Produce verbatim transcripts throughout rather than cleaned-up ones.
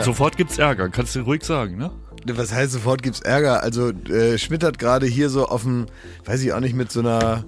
Sofort gibt's Ärger, kannst du ruhig sagen, ne? Was heißt, sofort gibt's Ärger? Also äh, Schmidt hat gerade hier so auf dem, weiß ich auch nicht, mit so einer...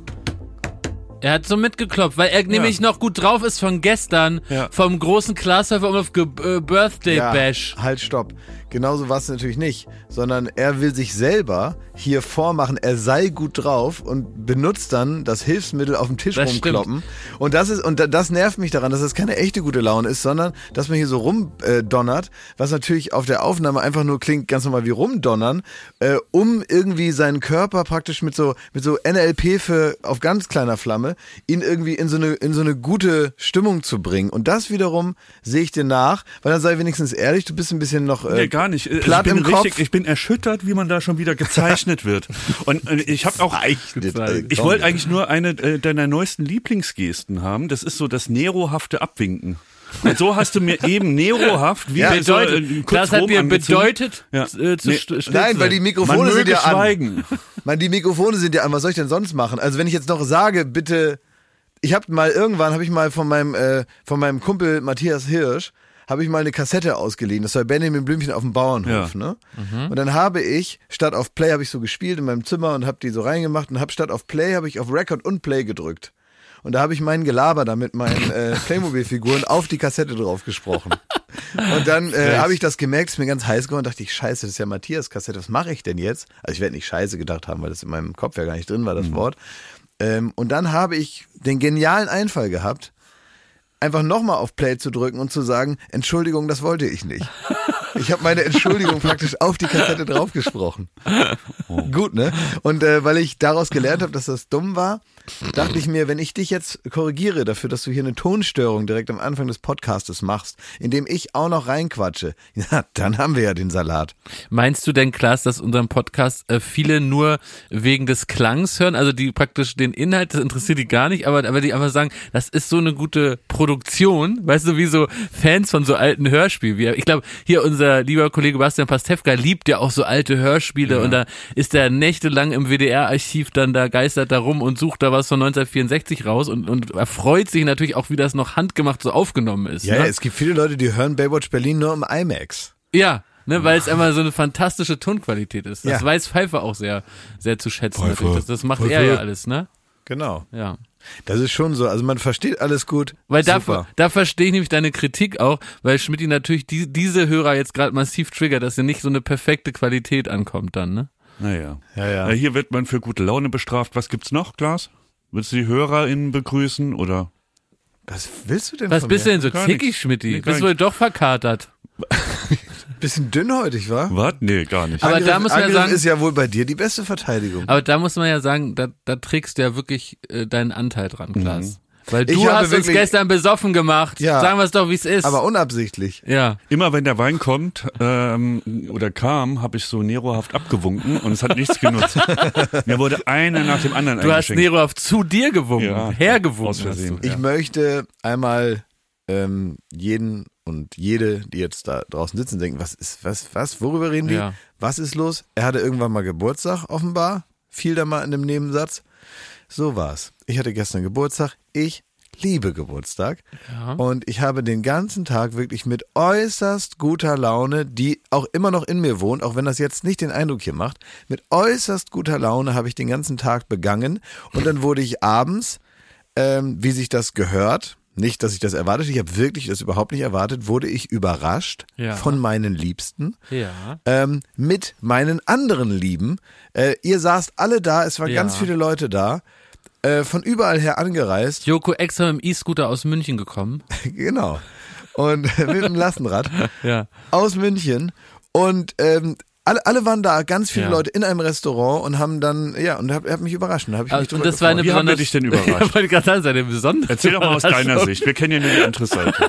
Er hat so mitgeklopft, weil er ja. nämlich noch gut drauf ist von gestern, ja. vom großen Klaashofer um auf Ge- äh, Birthday ja, Bash. Halt, stopp. Genauso war es natürlich nicht, sondern er will sich selber hier vormachen, er sei gut drauf und benutzt dann das Hilfsmittel auf dem Tisch das rumkloppen. Stimmt. Und das ist und das nervt mich daran, dass das keine echte gute Laune ist, sondern dass man hier so rumdonnert, was natürlich auf der Aufnahme einfach nur klingt ganz normal wie rumdonnern, äh, um irgendwie seinen Körper praktisch mit so mit so N L P für auf ganz kleiner Flamme ihn irgendwie in so eine in so eine gute Stimmung zu bringen. Und das wiederum sehe ich dir nach, weil dann sei wenigstens ehrlich, du bist ein bisschen noch äh, nee, gar nicht. platt ich bin im Kopf. Richtig, ich bin erschüttert, wie man da schon wieder gezeichnet wird. Und äh, ich habe auch Gezeichnet, ich wollte eigentlich nur eine äh, deiner neuesten Lieblingsgesten haben. Das ist so das Nerohafte Abwinken. Und so hast du mir eben nerohaft wie ja, bedeutet, so, äh, kurz das hat mir bedeutet ja. äh, zu nee. st- Nein, weil die Mikrofone man sind ja schweigen. an. Man, die Mikrofone sind ja an. Was soll ich denn sonst machen? Also wenn ich jetzt noch sage, bitte, ich habe mal irgendwann habe ich mal von meinem äh, von meinem Kumpel Matthias Hirsch habe ich mal eine Kassette ausgeliehen. Das war Benjamin Blümchen auf dem Bauernhof, ja. ne? Mhm. Und dann habe ich statt auf Play habe ich so gespielt in meinem Zimmer und habe die so reingemacht und habe statt auf Play habe ich auf Record und Play gedrückt. Und da habe ich mein Gelaber da mit meinen äh, Playmobil-Figuren auf die Kassette drauf gesprochen. Und dann äh, habe ich das gemerkt, ist mir ganz heiß geworden, dachte ich, scheiße, das ist ja Matthias Kassette, was mache ich denn jetzt? Also ich werde nicht scheiße gedacht haben, weil das in meinem Kopf ja gar nicht drin war, das mhm. Wort. Ähm, und dann habe ich den genialen Einfall gehabt, einfach nochmal auf Play zu drücken und zu sagen, Entschuldigung, das wollte ich nicht. Ich habe meine Entschuldigung praktisch auf die Kassette draufgesprochen. Oh. Gut, ne? Und äh, weil ich daraus gelernt habe, dass das dumm war, dachte ich mir, wenn ich dich jetzt korrigiere dafür, dass du hier eine Tonstörung direkt am Anfang des Podcastes machst, indem ich auch noch reinquatsche, ja, dann haben wir ja den Salat. Meinst du denn, Klaas, dass unseren Podcast äh, viele nur wegen des Klangs hören, also die praktisch den Inhalt, das interessiert die gar nicht, aber, aber die einfach sagen, das ist so eine gute Produktion, weißt du, wie so Fans von so alten Hörspielen. Wie, ich glaube, hier unser lieber Kollege Bastian Pastewka liebt ja auch so alte Hörspiele ja. und da ist er nächtelang im W D R-Archiv dann da geistert da rum und sucht da was von neunzehnhundertvierundsechzig raus und, und erfreut sich natürlich auch, wie das noch handgemacht so aufgenommen ist. Ja, ne? ja, es gibt viele Leute, die hören Baywatch Berlin nur im IMAX. Ja, ne, weil es einfach so eine fantastische Tonqualität ist. Das ja. weiß Pfeiffer auch sehr, sehr zu schätzen. Pfeiffer. Natürlich. Das, das macht Pfeiffer. er ja alles, ne? Genau. Ja. Das ist schon so, also man versteht alles gut. Weil da, Super. da verstehe ich nämlich deine Kritik auch, weil Schmidti natürlich die, diese Hörer jetzt gerade massiv triggert, dass ja nicht so eine perfekte Qualität ankommt dann, ne? Naja. Ja, ja. Ja, hier wird man für gute Laune bestraft. Was gibt's noch, Klaas? Willst du die HörerInnen begrüßen oder? Was willst du denn Was von bist mir? du denn so Gar zickig, nichts. Schmidti? Nee, gar Bist du wohl doch verkatert? Bisschen dünnhäutig, wa? Was? Nee, gar nicht. Aber Angriff, da muss man ja Angriff sagen, ist ja wohl bei dir die beste Verteidigung. Aber da muss man ja sagen, da, da trägst du ja wirklich äh, deinen Anteil dran, Klaas. Mhm. Weil Ich du habe hast uns wirklich- gestern besoffen gemacht. Ja. Sagen wir es doch, wie es ist. Aber unabsichtlich. ja. Immer wenn der Wein kommt ähm, oder kam, habe ich so nerohaft abgewunken und es hat nichts genutzt. Mir wurde einer nach dem anderen Du hast eingeschenkt. Nero auf zu dir gewunken, Ja, hergewunken aus hast Versehen. du. Ich möchte einmal ähm, jeden und jede, die jetzt da draußen sitzen, denken, was ist, was, was, worüber reden die? Ja. Was ist los? Er hatte irgendwann mal Geburtstag, offenbar. Fiel da mal in dem Nebensatz. So war's. Ich hatte gestern Geburtstag. Ich liebe Geburtstag. Ja. Und ich habe den ganzen Tag wirklich mit äußerst guter Laune, die auch immer noch in mir wohnt, auch wenn das jetzt nicht den Eindruck hier macht, mit äußerst guter Laune habe ich den ganzen Tag begangen. Und dann wurde ich abends, ähm, wie sich das gehört, nicht, dass ich das erwartet, ich habe wirklich das überhaupt nicht erwartet, wurde ich überrascht Ja. von meinen Liebsten, Ja. ähm, mit meinen anderen Lieben. Äh, ihr saßt alle da, es waren Ja. ganz viele Leute da, äh, von überall her angereist. Joko extra mit dem E-Scooter aus München gekommen. Genau. Und mit dem Lastenrad Ja. aus München. Und ähm, alle, alle waren da, ganz viele Ja. Leute in einem Restaurant und haben dann, ja, und hab, hab mich überrascht. Da hab ich mich Also, und drüber das war eine Wie haben wir besonders, dich denn überrascht? Ich wollte gerade sagen, das ist eine besondere Erzähl doch mal aus deiner Überraschung. Sicht. Wir kennen ja nur die andere Seite.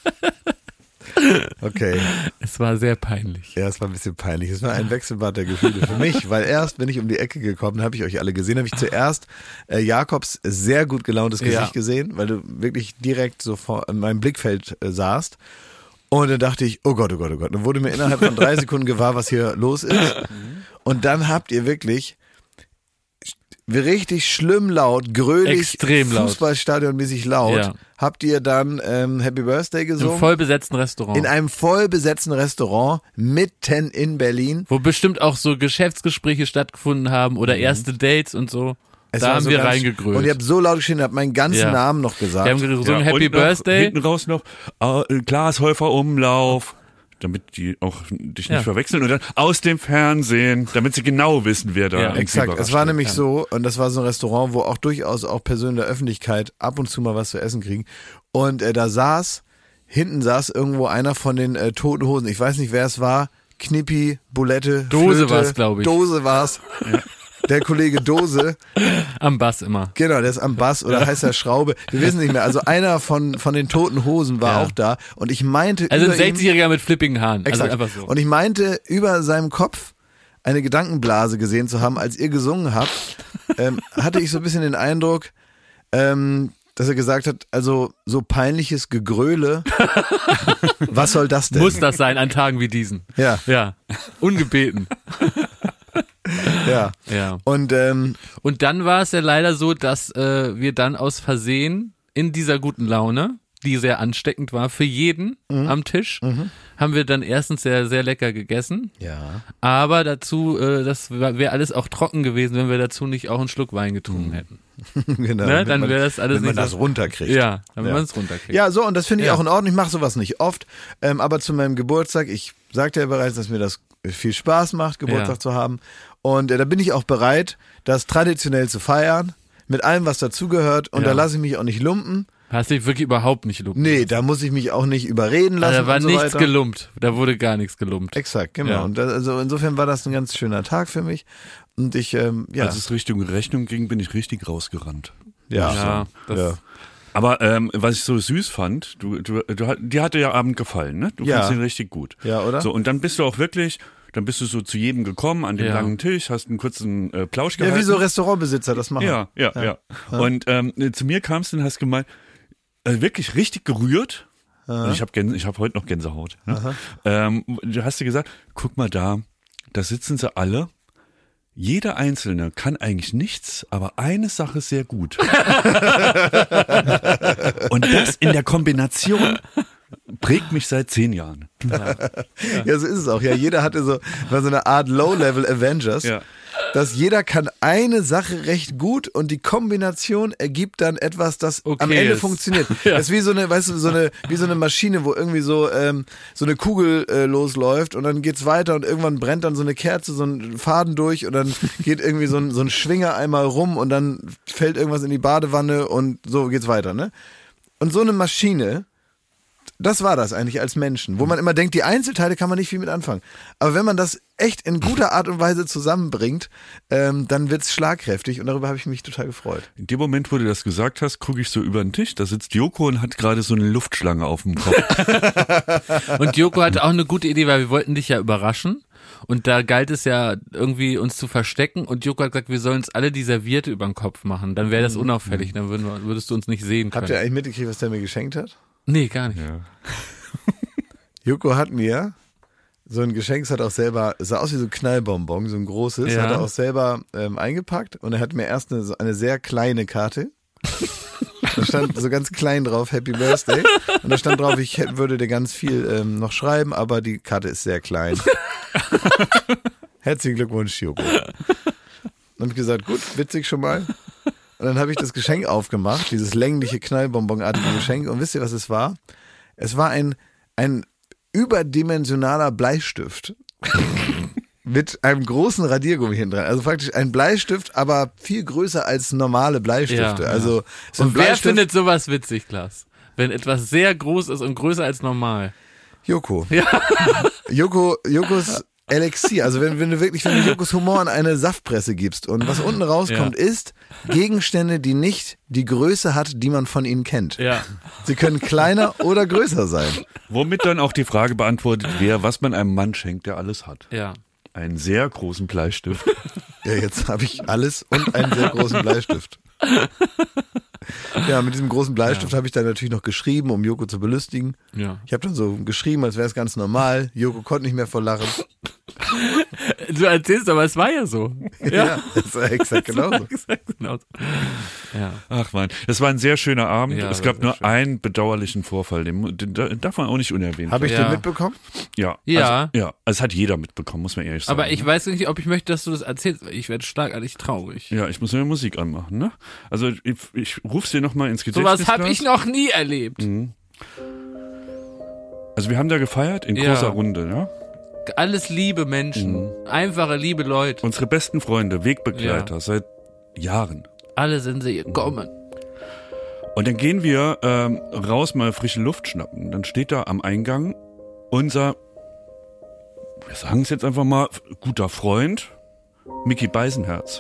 Okay. Es war sehr peinlich. Ja, es war ein bisschen peinlich. Es war ein Wechselbad der Gefühle für mich, weil erst bin ich um die Ecke gekommen, habe ich euch alle gesehen, habe ich zuerst äh, Jakobs sehr gut gelauntes Gesicht Ja. gesehen, weil du wirklich direkt so vor in meinem Blickfeld äh, saßt. Und dann dachte ich, oh Gott, oh Gott, oh Gott. Dann wurde mir innerhalb von drei Sekunden gewahr, was hier los ist. Und dann habt ihr wirklich richtig schlimm laut, grölig, Extrem laut. Fußballstadionmäßig laut, Ja. habt ihr dann ähm, Happy Birthday Im gesungen. voll besetzten Restaurant. In einem voll besetzten Restaurant mitten in Berlin. wo bestimmt auch so Geschäftsgespräche stattgefunden haben oder erste Dates und so. Es da war haben so wir ganz- reingegrölt. Und ihr habt so laut geschrien, ihr habt meinen ganzen Ja. Namen noch gesagt. Wir haben gesungen Ja, Happy und noch, Birthday. Hinten raus noch äh, Glashäufer Umlauf, damit die auch dich nicht Ja. verwechseln. Und dann aus dem Fernsehen, damit sie genau wissen, wer da Ja, irgendwie Exakt, es überrascht war wird. nämlich so, und das war so ein Restaurant, wo auch durchaus auch Personen der Öffentlichkeit ab und zu mal was zu essen kriegen. Und äh, da saß, hinten saß irgendwo einer von den äh, Toten Hosen, ich weiß nicht, wer es war, Knippi, Bulette, Dose Flöte, war's, glaub ich. Dose war's. Der Kollege Dose, Am Bass immer. genau, der ist am Bass oder heißt er Schraube, wir wissen nicht mehr. Also einer von von den Toten Hosen war Ja. auch da und ich meinte Also ein über ihm, sechzigjähriger mit flippigen Haaren. exakt, Also einfach so. und ich meinte über seinem Kopf eine Gedankenblase gesehen zu haben, als ihr gesungen habt, ähm, hatte ich so ein bisschen den Eindruck, ähm, dass er gesagt hat, also so peinliches Gegröle, was soll das denn? Muss das sein an Tagen wie diesen. Ja, Ja. Ungebeten. ja. Ja. Und ähm, Und dann war es ja leider so, dass äh, wir dann aus Versehen in dieser guten Laune, die sehr ansteckend war für jeden Mhm. am Tisch, haben wir dann erstens sehr, sehr lecker gegessen. ja, Aber dazu, äh, das wäre alles auch trocken gewesen, wenn wir dazu nicht auch einen Schluck Wein getrunken hätten. genau. Ne? damit Dann man- wäre das alles wenn man nicht das so. runterkriegt. Ja, damit Ja. man es runterkriegt. Ja, so, und das finde ich Ja. auch in Ordnung. Ich mache sowas nicht oft. Ähm, aber zu meinem Geburtstag, ich sagte ja bereits, dass mir das viel Spaß macht, Geburtstag Ja. zu haben. Und äh, da bin ich auch bereit, das traditionell zu feiern, mit allem, was dazugehört. Und Ja. da lasse ich mich auch nicht lumpen. Hast dich wirklich überhaupt nicht lumpen. Nee, da muss ich mich auch nicht überreden lassen. Also da war und so nichts weiter. gelumpt. Da wurde gar nichts gelumpt. Exakt, genau. Ja. Und das, also insofern war das ein ganz schöner Tag für mich. Und ich, ähm, ja. Als es Richtung Rechnung ging, bin ich richtig rausgerannt. ja. Ja, das, ja. Aber ähm, was ich so süß fand, du, du, du, dir hat der Abend gefallen, ne? Du Ja. fandst ihn richtig gut. Ja, oder? So, und dann bist du auch wirklich, dann bist du so zu jedem gekommen, an dem Ja. langen Tisch, hast einen kurzen äh, Plausch Ja, gehalten. wie so Restaurantbesitzer das machen. Ja, ja, ja. Und ähm, zu mir kamst du und hast gemeint, äh, wirklich richtig gerührt. Und ich habe Gänse, ich habe heute noch Gänsehaut. Ne? Ähm, du hast dir gesagt, guck mal da, da sitzen sie alle. Jeder Einzelne kann eigentlich nichts, aber eine Sache ist sehr gut. Und das in der Kombination prägt mich seit zehn Jahren. Ja, so ist es auch. Ja, jeder hatte so, war so eine Art Low-Level Avengers. Ja. Dass jeder kann eine Sache recht gut und die Kombination ergibt dann etwas, das Okay am Ende ist. funktioniert. Ja. Das ist wie so eine, weißt du, so eine, wie so eine Maschine, wo irgendwie so, ähm, so eine Kugel äh, losläuft und dann geht's weiter und irgendwann brennt dann so eine Kerze, so ein Faden durch und dann geht irgendwie so ein, so ein Schwinger einmal rum und dann fällt irgendwas in die Badewanne und so geht's weiter, ne? Und so eine Maschine, das war das eigentlich als Menschen, wo man immer denkt, die Einzelteile kann man nicht viel mit anfangen. Aber wenn man das echt in guter Art und Weise zusammenbringt, ähm, dann wird's schlagkräftig und darüber habe ich mich total gefreut. In dem Moment, wo du das gesagt hast, gucke ich so über den Tisch, da sitzt Joko und hat gerade so eine Luftschlange auf dem Kopf. Und Joko hatte auch eine gute Idee, weil wir wollten dich ja überraschen. Und da galt es ja irgendwie uns zu verstecken. Und Joko hat gesagt, wir sollen uns alle die Serviette über den Kopf machen. Dann wäre das unauffällig. Dann würden wir, würdest du uns nicht sehen können. Habt ihr eigentlich mitgekriegt, was der mir geschenkt hat? Nee, gar nicht. Ja. Joko hat mir so ein Geschenk, es hat auch selber, es sah aus wie so ein Knallbonbon, so ein großes, Ja. hat er auch selber ähm, eingepackt und er hat mir erst eine, so eine sehr kleine Karte. Da stand so ganz klein drauf, Happy Birthday. Und da stand drauf, ich hätte- würde dir ganz viel ähm, noch schreiben, aber die Karte ist sehr klein. Herzlichen Glückwunsch, Joko. Dann habe ich gesagt, gut, witzig schon mal. Und dann habe ich das Geschenk aufgemacht, dieses längliche, knallbonbonartige Geschenk. Und wisst ihr, was es war? Es war ein, ein überdimensionaler Bleistift. Mit einem großen Radiergummi hinten dran. Also praktisch ein Bleistift, aber viel größer als normale Bleistifte. Ja, ja. Also so ein Und wer Bleistift. findet sowas witzig, Klaas? Wenn etwas sehr groß ist und größer als normal. Joko. Ja. Joko, Jokos Elixier. Also wenn, wenn du wirklich, wenn du Jokos Humor an eine Saftpresse gibst und was unten rauskommt, Ja. ist Gegenstände, die nicht die Größe hat, die man von ihnen kennt. Ja. Sie können kleiner oder größer sein. Womit dann auch die Frage beantwortet wäre, was man einem Mann schenkt, der alles hat. Ja. Einen sehr großen Bleistift. Ja, jetzt habe ich alles und einen sehr großen Bleistift. Ja, mit diesem großen Bleistift habe ich dann natürlich noch geschrieben, um Joko zu belustigen. Ja. Ich habe dann so geschrieben, als wäre es ganz normal. Joko konnte nicht mehr vor Lachen. Du erzählst, aber es war ja so. Ja, Ja, das war exakt genauso. exakt genauso. Ja. Ach man, es war ein sehr schöner Abend. Ja, es war gab sehr nur schön. einen bedauerlichen Vorfall, den, den, den darf man auch nicht unerwähnt Habe ich Ja. den mitbekommen? Ja. Ja. Also, ja, also es hat jeder mitbekommen, muss man ehrlich sagen. Aber ich weiß nicht, ob ich möchte, dass du das erzählst, weil ich werde schlagartig traurig. Ja, ich muss mir Musik anmachen, ne? Also ich, ich ruf's dir nochmal ins Gedächtnis. Sowas habe ich noch nie erlebt. Mhm. Also wir haben da gefeiert in Ja. großer Runde, ja? Alles liebe Menschen, einfache liebe Leute. Unsere besten Freunde, Wegbegleiter, Ja. seit Jahren. Alle sind sie gekommen. Und dann gehen wir ähm, raus, mal frische Luft schnappen. Dann steht da am Eingang unser, wir sagen es jetzt einfach mal, guter Freund, Micky Beisenherz.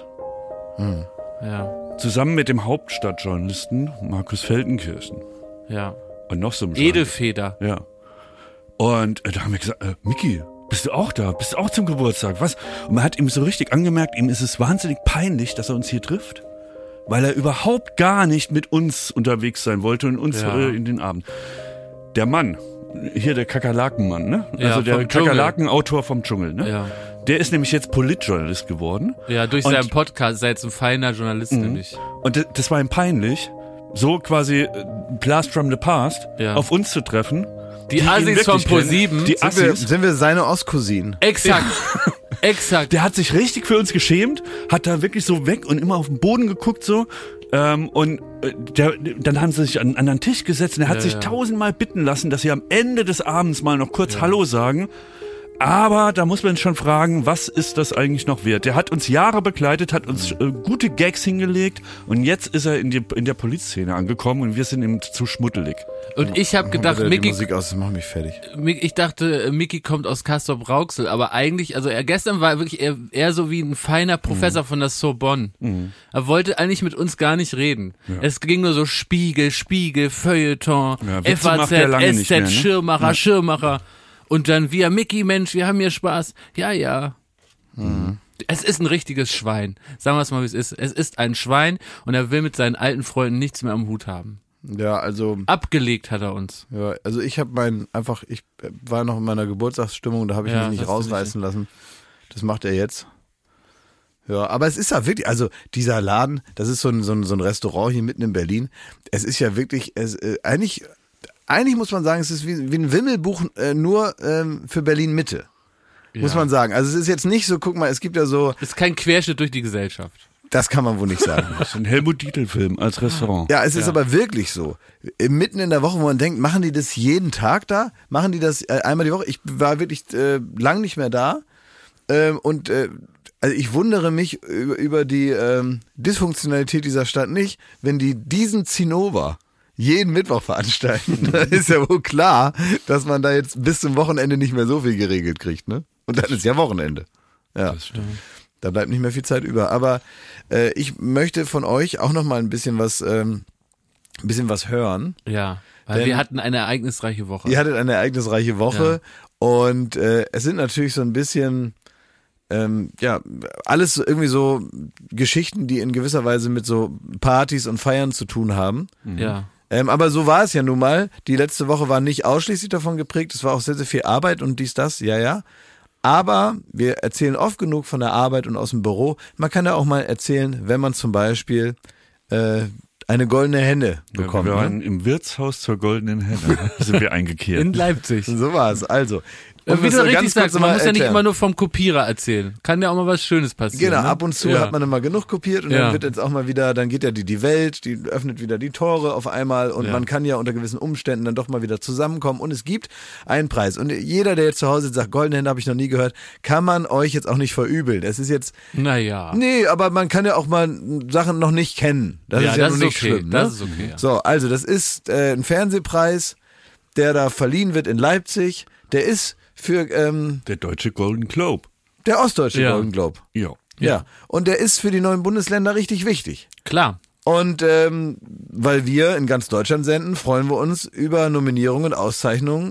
Ja, Zusammen mit dem Hauptstadtjournalisten Markus Feldenkirchen. ja. Und noch so einem Edelfeder. Ja. Und äh, da haben wir gesagt, äh, Micky, bist du auch da? Bist du auch zum Geburtstag? Was? Und man hat ihm so richtig angemerkt, ihm ist es wahnsinnig peinlich, dass er uns hier trifft. Weil er überhaupt gar nicht mit uns unterwegs sein wollte und uns Ja. äh, in den Abend. Der Mann, hier der Kakerlakenmann, ne? Ja, also der vom Dschungel. Kakerlakenautor vom Dschungel, ne? Ja. Der ist nämlich jetzt Politjournalist geworden. Ja, durch Und- seinen Podcast ist er jetzt ein feiner Journalist, nämlich. Und d- das war ihm peinlich, so quasi äh, Blast from the Past Ja. auf uns zu treffen. Die ihn Assis von wirklich kennen. ProSieben. Die Sind wir, Assis. sind wir seine Ostcousinen? Exakt. Exakt. Der hat sich richtig für uns geschämt, hat da wirklich so weg und immer auf den Boden geguckt so. Ähm, und äh, der, dann haben sie sich an, an einen Tisch gesetzt und er hat Ja, sich ja. tausendmal bitten lassen, dass sie am Ende des Abends mal noch kurz Hallo sagen. Aber da muss man schon fragen, was ist das eigentlich noch wert? Der hat uns Jahre begleitet, hat uns äh, gute Gags hingelegt und jetzt ist er in, die, in der Polizszene angekommen und wir sind ihm zu schmuddelig. Und ich habe gedacht, Bitte die Micky, Musik aus, das macht mich fertig. Mick- ich dachte, äh, Micky kommt aus Castrop-Rauxel, aber eigentlich, also er gestern war wirklich eher, eher so wie ein feiner Professor von der Sorbonne. Er wollte eigentlich mit uns gar nicht reden. Es ging nur so Spiegel, Spiegel, Feuilleton, Ja, Witze F A macht er Z, lange S nicht Z, mehr, ne? Schirmacher, Ja. Schirmacher. Und dann wir, Micky, Mensch, wir haben hier Spaß. Ja, ja. Es ist ein richtiges Schwein. Sagen wir es mal, wie es ist. Es ist ein Schwein und er will mit seinen alten Freunden nichts mehr am Hut haben. Ja, also, Abgelegt hat er uns. ja, also ich habe mein, einfach, ich war noch in meiner Geburtstagsstimmung, da habe ich Ja, mich nicht hast du rausreißen lassen. Das macht er jetzt. Ja, aber es ist ja wirklich, also dieser Laden, das ist so ein, so ein, so ein Restaurant hier mitten in Berlin. Es ist ja wirklich, es, äh, eigentlich, eigentlich muss man sagen, es ist wie, wie ein Wimmelbuch äh, nur ähm, für Berlin Mitte. Muss Ja. man sagen. Also es ist jetzt nicht so, guck mal, es gibt ja so, Es ist kein Querschnitt durch die Gesellschaft. das kann man wohl nicht sagen. Das ist ein Helmut Dietl-Film als Restaurant. Ja, es ist Ja. aber wirklich so. Äh, Mitten in der Woche, wo man denkt, machen die das jeden Tag da? Machen die das äh, einmal die Woche? Ich war wirklich äh, lang nicht mehr da. Ähm, und äh, also ich wundere mich über, über die ähm, Dysfunktionalität dieser Stadt nicht, wenn die diesen Zinnober jeden Mittwoch veranstalten. Dann ist ja wohl klar, dass man da jetzt bis zum Wochenende nicht mehr so viel geregelt kriegt, ne? Und dann ist ja Wochenende. Ja. Das stimmt. Da bleibt nicht mehr viel Zeit über. Aber äh, ich möchte von euch auch noch mal ein bisschen was, ähm, ein bisschen was hören. Ja, weil Denn- wir hatten eine ereignisreiche Woche. Ihr hattet eine ereignisreiche Woche und äh, es sind natürlich so ein bisschen, ähm, ja, alles so irgendwie so Geschichten, die in gewisser Weise mit so Partys und Feiern zu tun haben. Ja. Ähm, aber so war es ja nun mal. Die letzte Woche war nicht ausschließlich davon geprägt. Es war auch sehr, sehr viel Arbeit und dies, das, ja, ja. Aber wir erzählen oft genug von der Arbeit und aus dem Büro. Man kann ja auch mal erzählen, wenn man zum Beispiel äh, eine goldene Henne bekommt. wir ne? waren im Wirtshaus zur Goldenen Henne, sind wir eingekehrt. In Leipzig. So war es. Also. Und wie das du so richtig ganz kurz sagst, man mal muss ja nicht erklären. immer nur vom Kopierer erzählen. Kann ja auch mal was Schönes passieren. Genau, ne? ab und zu ja. hat man immer genug kopiert und Ja. dann wird jetzt auch mal wieder, dann geht ja die, die Welt, die öffnet wieder die Tore auf einmal und Ja. man kann ja unter gewissen Umständen dann doch mal wieder zusammenkommen und es gibt einen Preis. Und jeder, der jetzt zu Hause sagt, goldene Hände habe ich noch nie gehört, kann man euch jetzt auch nicht verübeln. Es ist jetzt, Naja. nee, aber man kann ja auch mal Sachen noch nicht kennen. Das Ja, ist ja das noch ist nicht okay. schlimm. Das ne? ist okay, ja. So, also das ist äh, ein Fernsehpreis, der da verliehen wird in Leipzig. Der ist für ähm, Der deutsche Golden Globe. der ostdeutsche Ja. Golden Globe. Ja. Ja. Und der ist für die neuen Bundesländer richtig wichtig. Klar. Und ähm, weil wir in ganz Deutschland senden, freuen wir uns über Nominierungen und Auszeichnungen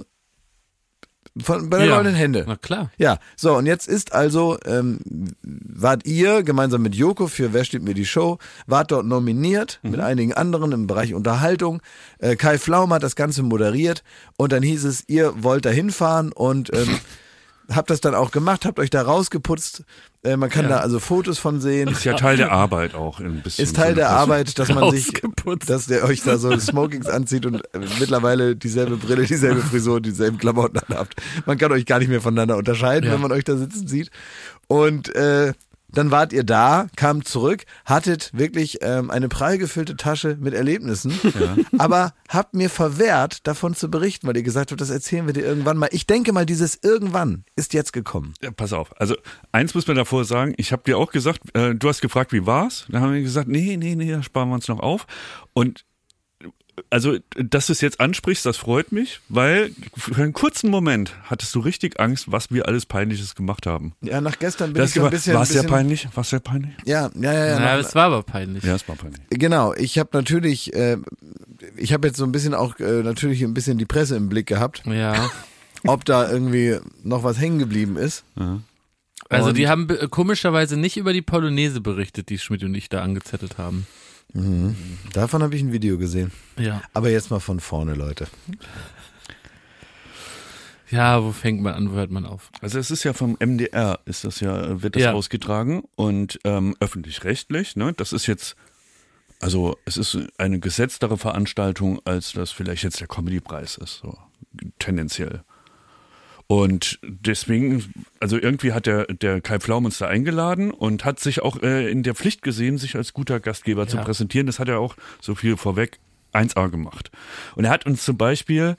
von, bei der ja. Goldenen Hände. Na klar. Ja, so und jetzt ist also, ähm, wart ihr gemeinsam mit Joko für Wer steht mir die Show, wart dort nominiert mit einigen anderen im Bereich Unterhaltung. Äh, Kai Pflaume hat das Ganze moderiert und dann hieß es, ihr wollt da hinfahren und ähm, habt das dann auch gemacht, habt euch da rausgeputzt. Äh, man kann Ja. da also Fotos von sehen. Ist ja Teil der Arbeit auch ein bisschen. Ist Teil der Arbeit, dass man sich, Rausgeputzt. dass der euch da so Smokings anzieht und äh, mittlerweile dieselbe Brille, dieselbe Frisur, dieselben Klamotten habt. Man kann euch gar nicht mehr voneinander unterscheiden, Ja. wenn man euch da sitzen sieht. Und äh, dann wart ihr da, kamt zurück, hattet wirklich ähm, eine prall gefüllte Tasche mit Erlebnissen, Ja. aber habt mir verwehrt, davon zu berichten, weil ihr gesagt habt, das erzählen wir dir irgendwann mal. Ich denke mal, dieses irgendwann ist jetzt gekommen. Ja, pass auf, also eins muss man davor sagen, ich habe dir auch gesagt, äh, du hast gefragt, wie war's? Dann haben wir gesagt, nee, nee, nee, da sparen wir uns noch auf. Und also, dass du es jetzt ansprichst, das freut mich, weil für einen kurzen Moment hattest du richtig Angst, was wir alles Peinliches gemacht haben. Ja, nach gestern bin Das ich so ein bisschen... war es sehr bisschen, peinlich? War es sehr peinlich? Ja, ja, ja. ja Ja, nach, es war aber peinlich. Ja, es war peinlich. Genau, ich habe natürlich, äh, ich habe jetzt so ein bisschen auch äh, natürlich ein bisschen die Presse im Blick gehabt, Ja. ob da irgendwie noch was hängen geblieben ist. Ja. Also Und- die haben be- komischerweise nicht über die Polonaise berichtet, die Schmidt und ich da angezettelt haben. Mhm. Davon habe ich ein Video gesehen. Ja. Aber jetzt mal von vorne, Leute. Ja, wo fängt man an, wo hört man auf? Also es ist ja vom M D R, ist das ja, wird das Ja. ausgetragen und ähm, öffentlich-rechtlich, ne? Das ist jetzt, also es ist eine gesetztere Veranstaltung, als das vielleicht jetzt der Comedy-Preis ist, so tendenziell. Und deswegen, also irgendwie hat der, der Kai Pflaum uns da eingeladen und hat sich auch äh, in der Pflicht gesehen, sich als guter Gastgeber zu Ja. präsentieren. Das hat er auch, so viel vorweg, eins A gemacht. Und er hat uns zum Beispiel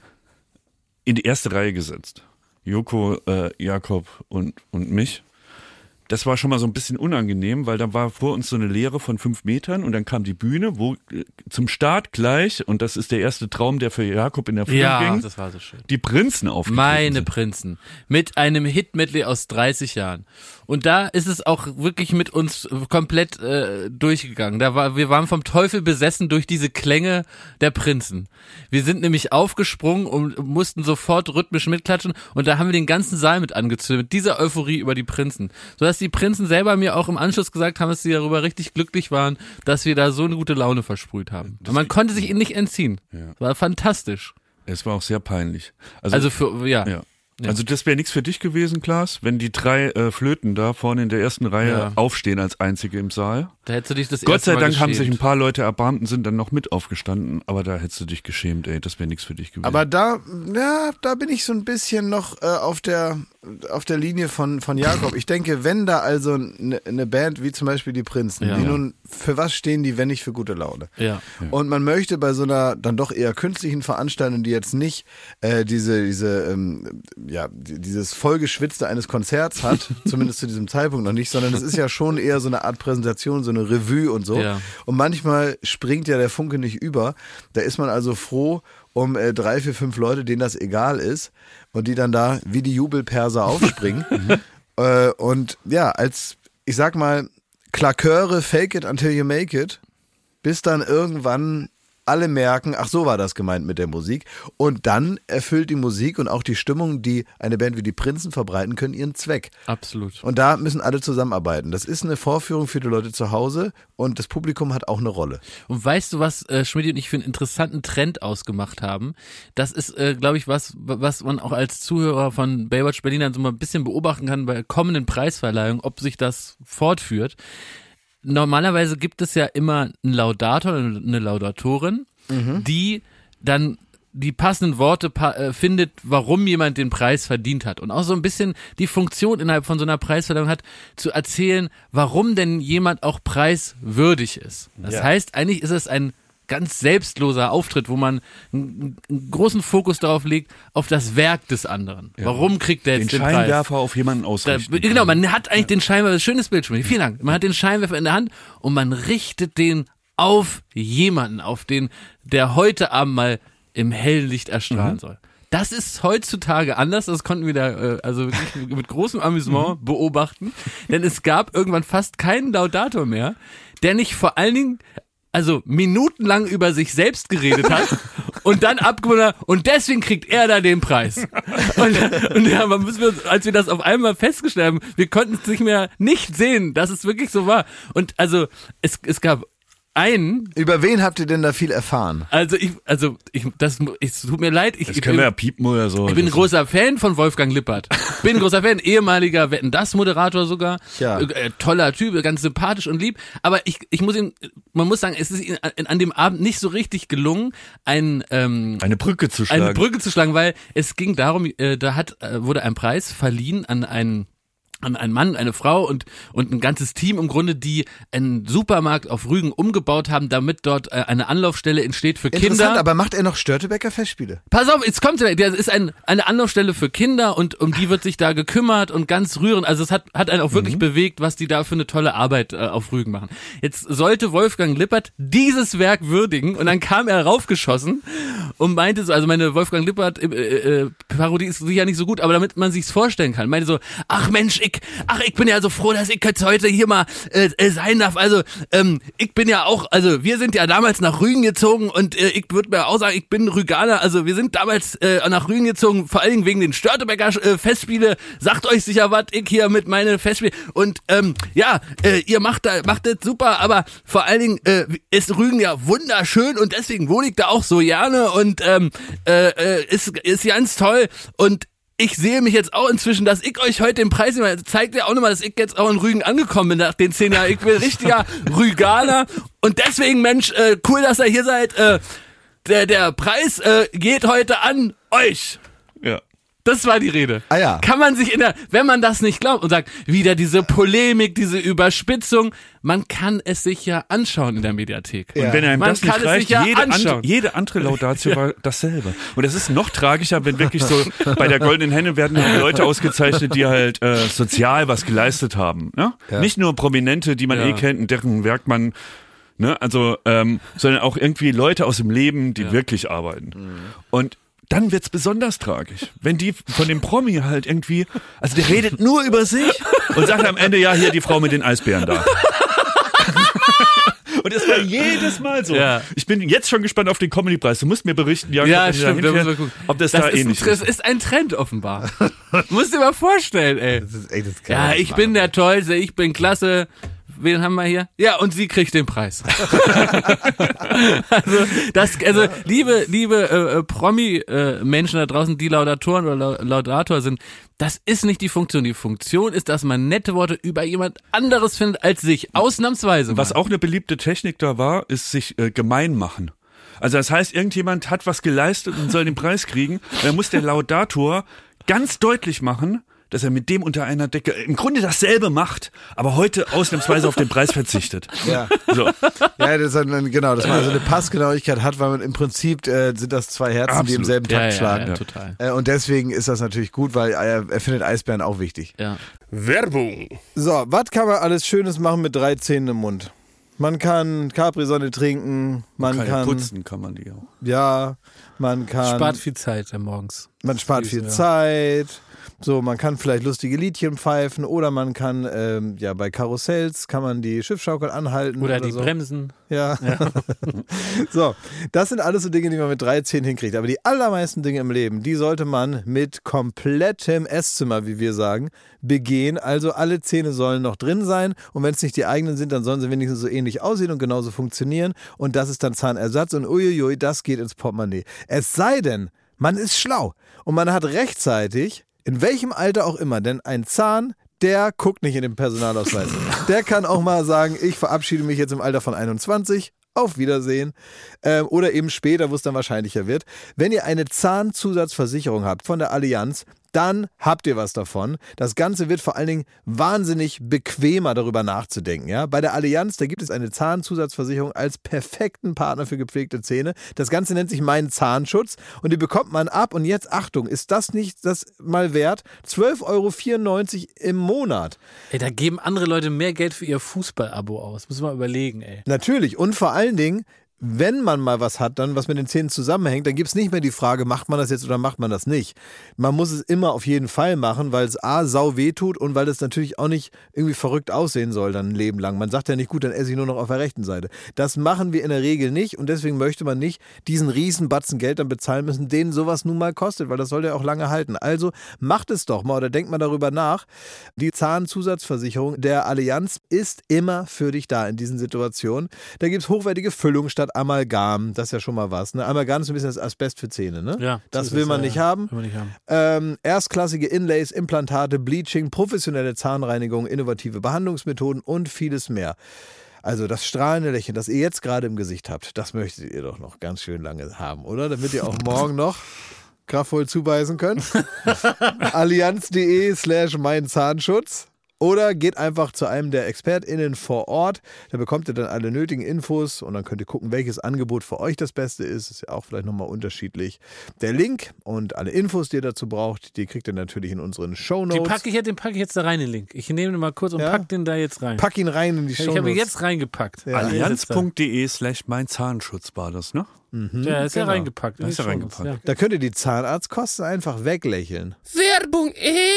in die erste Reihe gesetzt. Joko, äh, Jakob und, und mich. Das war schon mal so ein bisschen unangenehm, weil da war vor uns so eine Leere von fünf Metern und dann kam die Bühne, wo äh, zum Start gleich, und das ist der erste Traum, der für Jakob in der Früh Ja, ging, das war so schön. die Prinzen aufgetreten Meine sind. Prinzen. Mit einem Hit-Medley aus dreißig Jahren. Und da ist es auch wirklich mit uns komplett äh, durchgegangen. Da war, wir waren vom Teufel besessen durch diese Klänge der Prinzen. Wir sind nämlich aufgesprungen und mussten sofort rhythmisch mitklatschen und da haben wir den ganzen Saal mit angezündet, mit dieser Euphorie über die Prinzen. Sodass die Prinzen selber mir auch im Anschluss gesagt haben, dass sie darüber richtig glücklich waren, dass wir da so eine gute Laune versprüht haben. Und man konnte sich ihnen nicht entziehen. Ja. War fantastisch. Es war auch sehr peinlich. Also für, ja. ja. Also das wäre nichts für dich gewesen, Klaas, wenn die drei äh, Flöten da vorne in der ersten Reihe Ja. aufstehen als einzige im Saal. Da hättest du dich das Gott erste sei Mal Dank haben sich ein geschämt. paar Leute erbarmt und sind dann noch mit aufgestanden, aber da hättest du dich geschämt, ey, das wäre nichts für dich gewesen. Aber da, ja, da bin ich so ein bisschen noch äh, auf der auf der Linie von von Jakob. Ich denke, wenn da also eine ne Band wie zum Beispiel die Prinzen, Ja. die nun, für was stehen die, wenn nicht für gute Laune? Ja. Und man möchte bei so einer dann doch eher künstlichen Veranstaltung, die jetzt nicht äh, diese diese ähm, ja die- dieses vollgeschwitzte eines Konzerts hat, zumindest zu diesem Zeitpunkt noch nicht, sondern es ist ja schon eher so eine Art Präsentation, so eine Revue und so. Ja. Und manchmal springt ja der Funke nicht über. Da ist man also froh um äh, drei, vier, fünf Leute, denen das egal ist und die dann da wie die Jubelperser aufspringen. äh, und ja, als, ich sag mal, Klaköre, fake it until you make it, bis dann irgendwann alle merken, ach so war das gemeint mit der Musik. Und dann erfüllt die Musik und auch die Stimmung, die eine Band wie die Prinzen verbreiten können, ihren Zweck. Absolut. Und da müssen alle zusammenarbeiten. Das ist eine Vorführung für die Leute zu Hause und das Publikum hat auch eine Rolle. Und weißt du, was äh, Schmidt und ich für einen interessanten Trend ausgemacht haben? Das ist, äh, glaube ich, was, was man auch als Zuhörer von Baywatch Berlin dann so mal ein bisschen beobachten kann bei kommenden Preisverleihungen, ob sich das fortführt. Normalerweise gibt es ja immer einen Laudator oder eine Laudatorin, die dann die passenden Worte pa- äh, findet, warum jemand den Preis verdient hat. Und auch so ein bisschen die Funktion innerhalb von so einer Preisverleihung hat, zu erzählen, warum denn jemand auch preiswürdig ist. Das Ja. heißt, eigentlich ist es ein ganz selbstloser Auftritt, wo man einen, einen großen Fokus darauf legt, auf das Werk des anderen. Warum kriegt der den jetzt den Preis? Scheinwerfer auf jemanden Da, ausrichten. genau, man hat eigentlich den Scheinwerfer, schönes Bild, Schmidt, vielen Dank. Man hat den Scheinwerfer in der Hand und man richtet den auf jemanden, auf den, der heute Abend mal im hellen Licht erstrahlen Mhm. soll. Das ist heutzutage anders, das konnten wir da äh, also wirklich mit großem Amüsement beobachten, denn es gab irgendwann fast keinen Laudator mehr, der nicht vor allen Dingen also minutenlang über sich selbst geredet hat und dann abgewonnen hat, und deswegen kriegt er da den Preis. Und, und ja, man müssen wir, als wir das auf einmal festgestellt haben, wir konnten es nicht mehr nicht sehen, dass es wirklich so war. Und also es, es gab einen, Über wen habt ihr denn da viel erfahren? also ich, also ich, das, es tut mir leid, ich, Das ich können bin, wir ja piepen oder so. ich bin ein Das- großer Fan von Wolfgang Lippert. bin großer Fan, ehemaliger Wetten-Das-Moderator sogar, Ja. äh, toller Typ, ganz sympathisch und lieb, aber ich, ich muss ihm, man muss sagen, es ist ihm an, an dem Abend nicht so richtig gelungen, ein, ähm, Eine Brücke zu schlagen. eine Brücke zu schlagen, weil es ging darum, äh, da hat, äh, wurde ein Preis verliehen an einen an einen Mann, eine Frau und und ein ganzes Team im Grunde, die einen Supermarkt auf Rügen umgebaut haben, damit dort äh, eine Anlaufstelle entsteht für Interessant, Kinder. aber macht er noch Störtebeker Festspiele? Pass auf, jetzt kommt der, der ist ein, eine Anlaufstelle für Kinder und um die wird sich da gekümmert und ganz rührend. Also es hat hat einen auch wirklich mhm. bewegt, was die da für eine tolle Arbeit äh, auf Rügen machen. Jetzt sollte Wolfgang Lippert dieses Werk würdigen und dann kam er raufgeschossen und meinte so, also meine Wolfgang Lippert äh, äh, Parodie ist sicher nicht so gut, aber damit man sich's vorstellen kann, meinte so, ach Mensch, ich, ach ich bin ja so froh, dass ich jetzt heute hier mal äh, äh, sein darf. Also ähm, ich bin ja auch, also wir sind ja damals nach Rügen gezogen und äh, ich würde mir auch sagen, ich bin Rüganer. Also wir sind damals äh, nach Rügen gezogen, vor allen Dingen wegen den Störtebeker äh, Festspiele. Sagt euch sicher was, ich hier mit meine Festspiele und ähm, ja, äh, ihr macht da macht das super, aber vor allen Dingen äh, ist Rügen ja wunderschön und deswegen wohne ich da auch so gerne und ähm, äh, äh, ist ist ganz toll und ich sehe mich jetzt auch inzwischen, dass ich euch heute den Preis nehme. Das zeigt ja auch nochmal, dass ich jetzt auch in Rügen angekommen bin nach den zehn Jahren. Ich bin richtiger Rüganer und deswegen, Mensch, äh, cool, dass ihr hier seid. Äh, der, der Preis äh, geht heute an euch. Ja. Das war die Rede. Ah ja. Kann man sich in der, wenn man das nicht glaubt und sagt, wieder diese Polemik, diese Überspitzung, man kann es sich ja anschauen in der Mediathek. Und wenn einem Man das nicht kann es reicht, sich ja jede, anschauen. andere, jede andere Laudatio war dasselbe. Und es ist noch tragischer, wenn wirklich so, bei der Goldenen Henne werden Leute ausgezeichnet, die halt äh, sozial was geleistet haben. Ne? Ja. Nicht nur Prominente, die man Ja. eh kennt und deren Werk man, ne, also, ähm, sondern auch irgendwie Leute aus dem Leben, die Ja. wirklich arbeiten. Mhm. Und dann wird's besonders tragisch, wenn die von dem Promi halt irgendwie, also der redet nur über sich und sagt am Ende, ja, hier die Frau mit den Eisbären da. Und es war jedes Mal so. Ja. Ich bin jetzt schon gespannt auf den Comedy-Preis. Du musst mir berichten, Jakob, Ja, wenn du da stimmt, da müssen wir hinfährst, gucken. ob das, Das da ist, ähnlich das ist. ist ein Trend offenbar. Musst dir mal vorstellen, ey. Das ist echt, das kann Ja, man nicht ich machen. bin der Tollste, ich bin klasse. Wen haben wir hier? Ja, und sie kriegt den Preis. also, das, also, liebe, liebe äh, Promi-Menschen da draußen, die Laudatoren oder La- Laudator sind, das ist nicht die Funktion. Die Funktion ist, dass man nette Worte über jemand anderes findet als sich. Ausnahmsweise. Was mal. auch eine beliebte Technik da war, ist sich äh, gemein machen. Also das heißt, irgendjemand hat was geleistet und soll den Preis kriegen. Und dann muss der Laudator ganz deutlich machen, dass er mit dem unter einer Decke im Grunde dasselbe macht, aber heute ausnahmsweise auf den Preis verzichtet. Ja. So. Ja, das ist dann, genau, dass man also eine Passgenauigkeit hat, weil man im Prinzip äh, sind das zwei Herzen, die Absolut. im selben ja, Takt ja, schlagen. ja, total. Äh, und deswegen ist das natürlich gut, weil er, er findet Eisbären auch wichtig. Ja. Werbung. So, was kann man alles Schönes machen mit drei Zähnen im Mund? Man kann Capri-Sonne trinken, man Kann kann, ja putzen kann man die auch. ja, man kann, Spart viel Zeit äh, morgens. man spart viel Ja. Zeit. So, man kann vielleicht lustige Liedchen pfeifen oder man kann, ähm, ja, bei Karussells kann man die Schiffschaukel anhalten. Oder, Oder, die so. Bremsen. Ja. So, das sind alles so Dinge, die man mit drei Zähnen hinkriegt. Aber die allermeisten Dinge im Leben, die sollte man mit komplettem Esszimmer, wie wir sagen, begehen. Also alle Zähne sollen noch drin sein. Und wenn es nicht die eigenen sind, dann sollen sie wenigstens so ähnlich aussehen und genauso funktionieren. Und das ist dann Zahnersatz. Und uiuiui, das geht ins Portemonnaie. Es sei denn, man ist schlau. Und man hat rechtzeitig, in welchem Alter auch immer, denn ein Zahn, der guckt nicht in den Personalausweis. Der kann auch mal sagen, ich verabschiede mich jetzt im Alter von einundzwanzig. Auf Wiedersehen. Ähm, oder eben später, wo es dann wahrscheinlicher wird. Wenn ihr eine Zahnzusatzversicherung habt von der Allianz, dann habt ihr was davon. Das Ganze wird vor allen Dingen wahnsinnig bequemer, darüber nachzudenken. Ja? Bei der Allianz, da gibt es eine Zahnzusatzversicherung als perfekten Partner für gepflegte Zähne. Das Ganze nennt sich Mein Zahnschutz und die bekommt man ab. Und jetzt, Achtung, ist das nicht das mal wert? zwölf Euro vierundneunzig im Monat. Ey, da geben andere Leute mehr Geld für ihr Fußball-Abo aus. Muss man mal überlegen, ey. Natürlich. Und vor allen Dingen, wenn man mal was hat, dann was mit den Zähnen zusammenhängt, dann gibt es nicht mehr die Frage, macht man das jetzt oder macht man das nicht. Man muss es immer auf jeden Fall machen, weil es A, sau weh tut und weil es natürlich auch nicht irgendwie verrückt aussehen soll dann ein Leben lang. Man sagt ja nicht, gut, dann esse ich nur noch auf der rechten Seite. Das machen wir in der Regel nicht und deswegen möchte man nicht diesen riesen Batzen Geld dann bezahlen müssen, den sowas nun mal kostet, weil das soll ja auch lange halten. Also macht es doch mal oder denkt mal darüber nach. Die Zahnzusatzversicherung der Allianz ist immer für dich da in diesen Situationen. Da gibt es hochwertige Füllungen statt statt Amalgam, das ist ja schon mal was. Ne? Amalgam ist ein bisschen das Asbest für Zähne, ne? Ja, das so will ist man es, nicht ja. haben. Will man nicht haben. Ähm, erstklassige Inlays, Implantate, Bleaching, professionelle Zahnreinigung, innovative Behandlungsmethoden und vieles mehr. Also das strahlende Lächeln, das ihr jetzt gerade im Gesicht habt, das möchtet ihr doch noch ganz schön lange haben, oder? Damit ihr auch morgen noch kraftvoll zubeißen könnt. Allianz.de slash mein Zahnschutz. Oder geht einfach zu einem der ExpertInnen vor Ort. Da bekommt ihr dann alle nötigen Infos und dann könnt ihr gucken, welches Angebot für euch das Beste ist. Ist ja auch vielleicht nochmal unterschiedlich. Der Link und alle Infos, die ihr dazu braucht, die kriegt ihr natürlich in unseren Shownotes. Den packe ich, den packe ich jetzt da rein, den Link. Ich nehme den mal kurz und Ja? pack den da jetzt rein. Pack ihn rein in die ich Shownotes. habe ihn jetzt reingepackt. Ja. Allianz.de slash mein Zahnschutz war das, ne? Mhm, ja, ist ja genau. reingepackt. Da ist ja reingepackt. Ja. Da könnt ihr die Zahnarztkosten einfach weglächeln. Werbung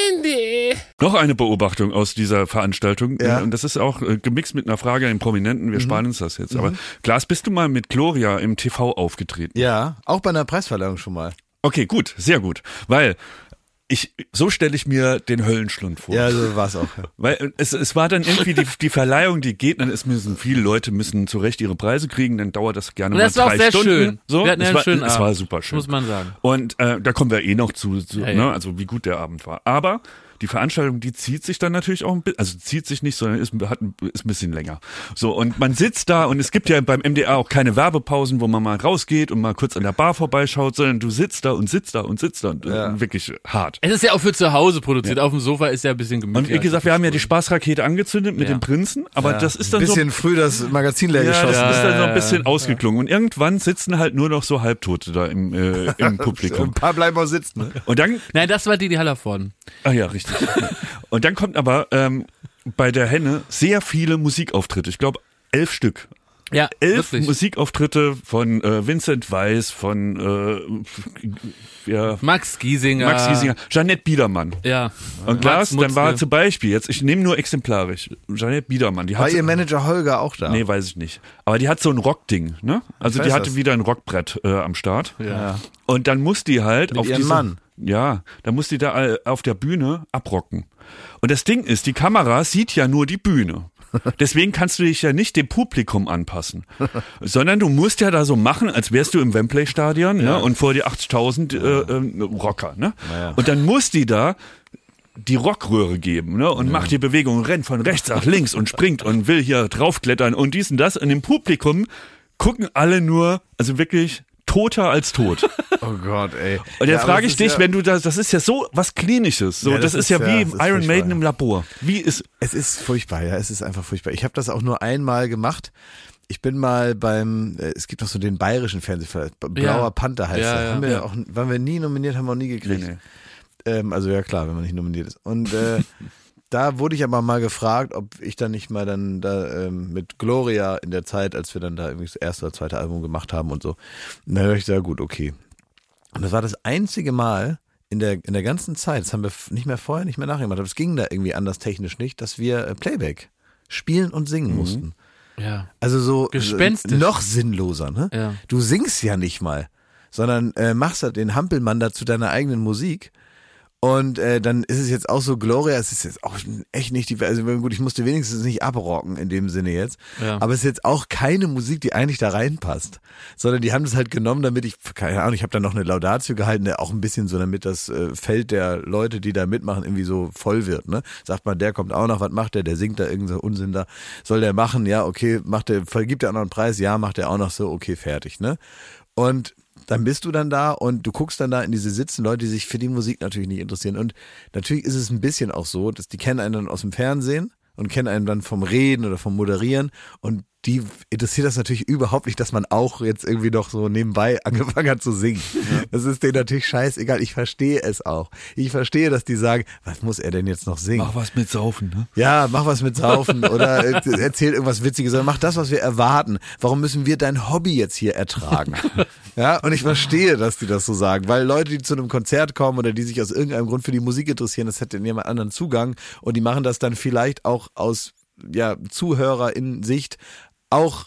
Ende. Noch eine Beobachtung aus dieser Veranstaltung. Ja. Und das ist auch äh, gemixt mit einer Frage an den Prominenten. Wir sparen uns das jetzt. Aber Klaas, bist du mal mit Gloria im T V aufgetreten? Ja, auch bei einer Preisverleihung schon mal. Okay, gut, sehr gut. Weil ich, so stelle ich mir den Höllenschlund vor. Ja, so war es auch. Ja. Weil es, es war dann irgendwie die, die Verleihung, die geht, dann ist müssen viele Leute müssen zu Recht ihre Preise kriegen, dann dauert das gerne Und mal das war drei auch sehr Stunden. schön. So, Wir hatten ja es einen war, schönen es Abend. war super schön. Muss man sagen. Und äh, da kommen wir eh noch zu, zu Ja, ne, ja. also wie gut der Abend war. Aber die Veranstaltung, die zieht sich dann natürlich auch ein bisschen, also zieht sich nicht, sondern ist, hat, ein- ist ein bisschen länger. So, und man sitzt da und es gibt ja beim M D R auch keine Werbepausen, wo man mal rausgeht und mal kurz an der Bar vorbeischaut, sondern du sitzt da und sitzt da und sitzt da und Ja. äh, wirklich hart. Es ist ja auch für zu Hause produziert. Auf dem Sofa ist ja ein bisschen gemütlich. Und wie gesagt, wir haben ja die Spaßrakete angezündet mit Ja. dem Prinzen, aber das ist dann Ein so bisschen früh das Magazin leer ja, geschossen. das ist dann so ein ja, bisschen ausgeklungen. Und irgendwann sitzen halt nur noch so Halbtote da im, äh, im Ein Publikum. paar bleiben auch sitzen. Ne? Und dann, Nein, das war die, die Hallervorden. ah ja, richtig. Und dann kommt aber ähm, bei der Henne sehr viele Musikauftritte. Ich glaube, elf Stück. Ja, Elf wirklich. Musikauftritte von äh, Vincent Weiss, von äh, ja, Max Giesinger. Max Giesinger, Jeanette Biedermann. Ja. Und Klaas, Max dann war Mutzke. zum Beispiel, jetzt, ich nehme nur exemplarisch, Jeanette Biedermann, die War hat ihr Manager Holger auch da? nee, weiß ich nicht. Aber die hat so ein Rockding, ne? Also Ich die weiß hatte das. wieder ein Rockbrett äh, am Start. Ja. Und dann muss die halt auf ihrem diese, Mann. Ja, dann muss die da äh, auf der Bühne abrocken. Und das Ding ist, die Kamera sieht ja nur die Bühne. Deswegen kannst du dich ja nicht dem Publikum anpassen, sondern du musst ja da so machen, als wärst du im Wembley-Stadion, ne? Und vor dir achtzigtausend äh, äh, Rocker, ne? Ja. Und dann muss die da die Rockröhre geben, ne? Und macht die Bewegung, rennt von rechts nach links und springt und will hier draufklettern und dies und das. Und im Publikum gucken alle nur, also wirklich toter als tot. Oh Gott, ey. Und Ja, jetzt aber frage es ich ist dich, ja, wenn du das, das ist ja so was Klinisches, so, Ja, das, das ist ja ist wie ja- im das ist Iron furchtbar, Maiden ja. im Labor. Wie ist, Es ist furchtbar, ja, es ist einfach furchtbar. Ich habe das auch nur einmal gemacht. Ich bin mal beim, äh, es gibt noch so den bayerischen Fernsehfilm, Blauer Ja. Panther heißt Ja, der. ja, haben wir ja. auch, waren wir nie nominiert, haben wir auch nie gekriegt. Nee, Ähm, also ja klar, wenn man nicht nominiert ist. Und äh, da wurde ich aber mal gefragt, ob ich dann nicht mal dann da ähm, mit Gloria in der Zeit, als wir dann da irgendwie das erste oder zweite Album gemacht haben und so. Und dann habe ich gesagt, gut, okay. Und das war das einzige Mal in der in der ganzen Zeit, das haben wir f- nicht mehr vorher, nicht mehr nachher gemacht, aber es ging da irgendwie anders technisch nicht, dass wir äh, Playback spielen und singen mussten. Ja. Also so Gespenstisch. äh, noch sinnloser, ne? Ja. Du singst ja nicht mal, sondern äh, machst halt den Hampelmann da zu deiner eigenen Musik. Und äh, dann ist es jetzt auch so, Gloria, es ist jetzt auch echt nicht die, also gut, ich musste wenigstens nicht abrocken in dem Sinne jetzt, Ja. aber es ist jetzt auch keine Musik, die eigentlich da reinpasst, sondern die haben das halt genommen, damit ich, keine Ahnung, ich habe dann noch eine Laudatio gehalten, der auch ein bisschen so, damit das äh, Feld der Leute, die da mitmachen, irgendwie so voll wird, ne? Sagt man, der kommt auch noch, was macht der, der singt da irgendeinen so Unsinn da, soll der machen, ja, okay, macht der, vergibt der auch noch einen Preis, ja, macht der auch noch so, okay, fertig, ne? Und dann bist du dann da und du guckst dann da in diese sitzen Leute, die sich für die Musik natürlich nicht interessieren. Und natürlich ist es ein bisschen auch so, dass die kennen einen dann aus dem Fernsehen und kennen einen dann vom Reden oder vom Moderieren und die interessiert das natürlich überhaupt nicht, dass man auch jetzt irgendwie noch so nebenbei angefangen hat zu singen. Ja. Das ist denen natürlich scheißegal. Ich verstehe es auch. Ich verstehe, dass die sagen, was muss er denn jetzt noch singen? mach was mit Saufen, ne? Ja, mach was mit Saufen oder äh, erzähl irgendwas Witziges, sondern mach das, was wir erwarten. Warum müssen wir dein Hobby jetzt hier ertragen? Ja, und ich verstehe, dass die das so sagen, weil Leute, die zu einem Konzert kommen oder die sich aus irgendeinem Grund für die Musik interessieren, das hätte in jemand anderen Zugang und die machen das dann vielleicht auch aus ja, Zuhörer in Sicht auch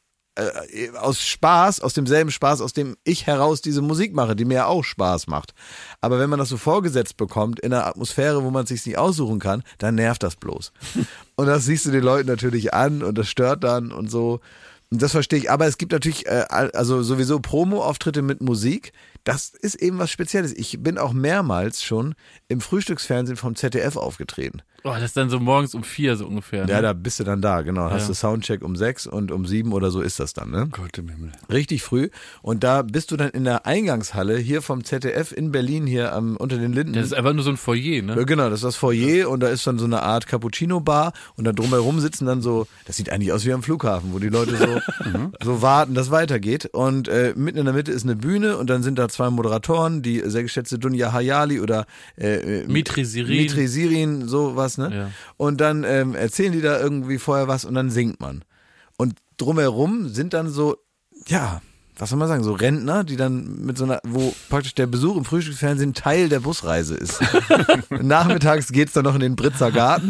äh, aus Spaß, aus demselben Spaß, aus dem ich heraus diese Musik mache, die mir ja auch Spaß macht. Aber wenn man das so vorgesetzt bekommt, in einer Atmosphäre, wo man es sich nicht aussuchen kann, dann nervt das bloß. Und das siehst du den Leuten natürlich an und das stört dann und so. Das verstehe ich, aber es gibt natürlich äh, also sowieso Promo-Auftritte mit Musik, das ist eben was Spezielles. Ich bin auch mehrmals schon im Frühstücksfernsehen vom Z D F aufgetreten. Oh, das ist dann so morgens um vier so ungefähr. Ja, ne? da bist du dann da, genau. Hast Ja. du Soundcheck um sechs und um sieben oder so ist das dann, ne? Gott im Himmel. Richtig früh. Und da bist du dann in der Eingangshalle hier vom Z D F in Berlin hier am, unter den Linden. Das ist einfach nur so ein Foyer, ne? Ja, genau, das ist das Foyer und da ist dann so eine Art Cappuccino-Bar und da drumherum sitzen dann so, das sieht eigentlich aus wie am Flughafen, wo die Leute so, so warten, dass weitergeht. Und äh, mitten in der Mitte ist eine Bühne und dann sind da zwei Moderatoren, die sehr geschätzte Dunja Hayali oder äh, Mitri Sirin. Mitri Sirin, sowas, ne? Ja. Und dann ähm, erzählen die da irgendwie vorher was und dann singt man. Und drumherum sind dann so, ja, was soll man sagen, so Rentner, die dann mit so einer, wo praktisch der Besuch im Frühstücksfernsehen Teil der Busreise ist. Nachmittags geht's dann noch in den Britzer Garten.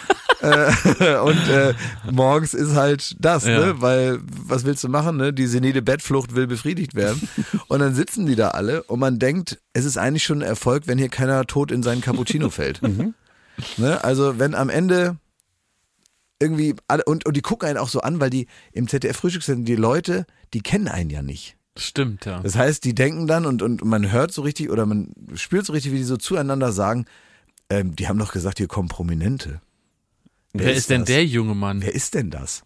äh, und äh, morgens ist halt das, Ja. ne? Weil, was willst du machen, ne? Die senile Bettflucht will befriedigt werden. Und dann sitzen die da alle und man denkt, es ist eigentlich schon ein Erfolg, wenn hier keiner tot in seinen Cappuccino fällt. Ne? Also wenn am Ende irgendwie alle, und, und die gucken einen auch so an, weil die im Z D F-Frühstücksfernsehen, die Leute, die kennen einen ja nicht. Stimmt, ja. Das heißt, die denken dann und, und man hört so richtig oder man spürt so richtig, wie die so zueinander sagen, ähm, die haben doch gesagt, hier kommen Prominente. Wer, ist denn das? der junge Mann? Wer ist denn das?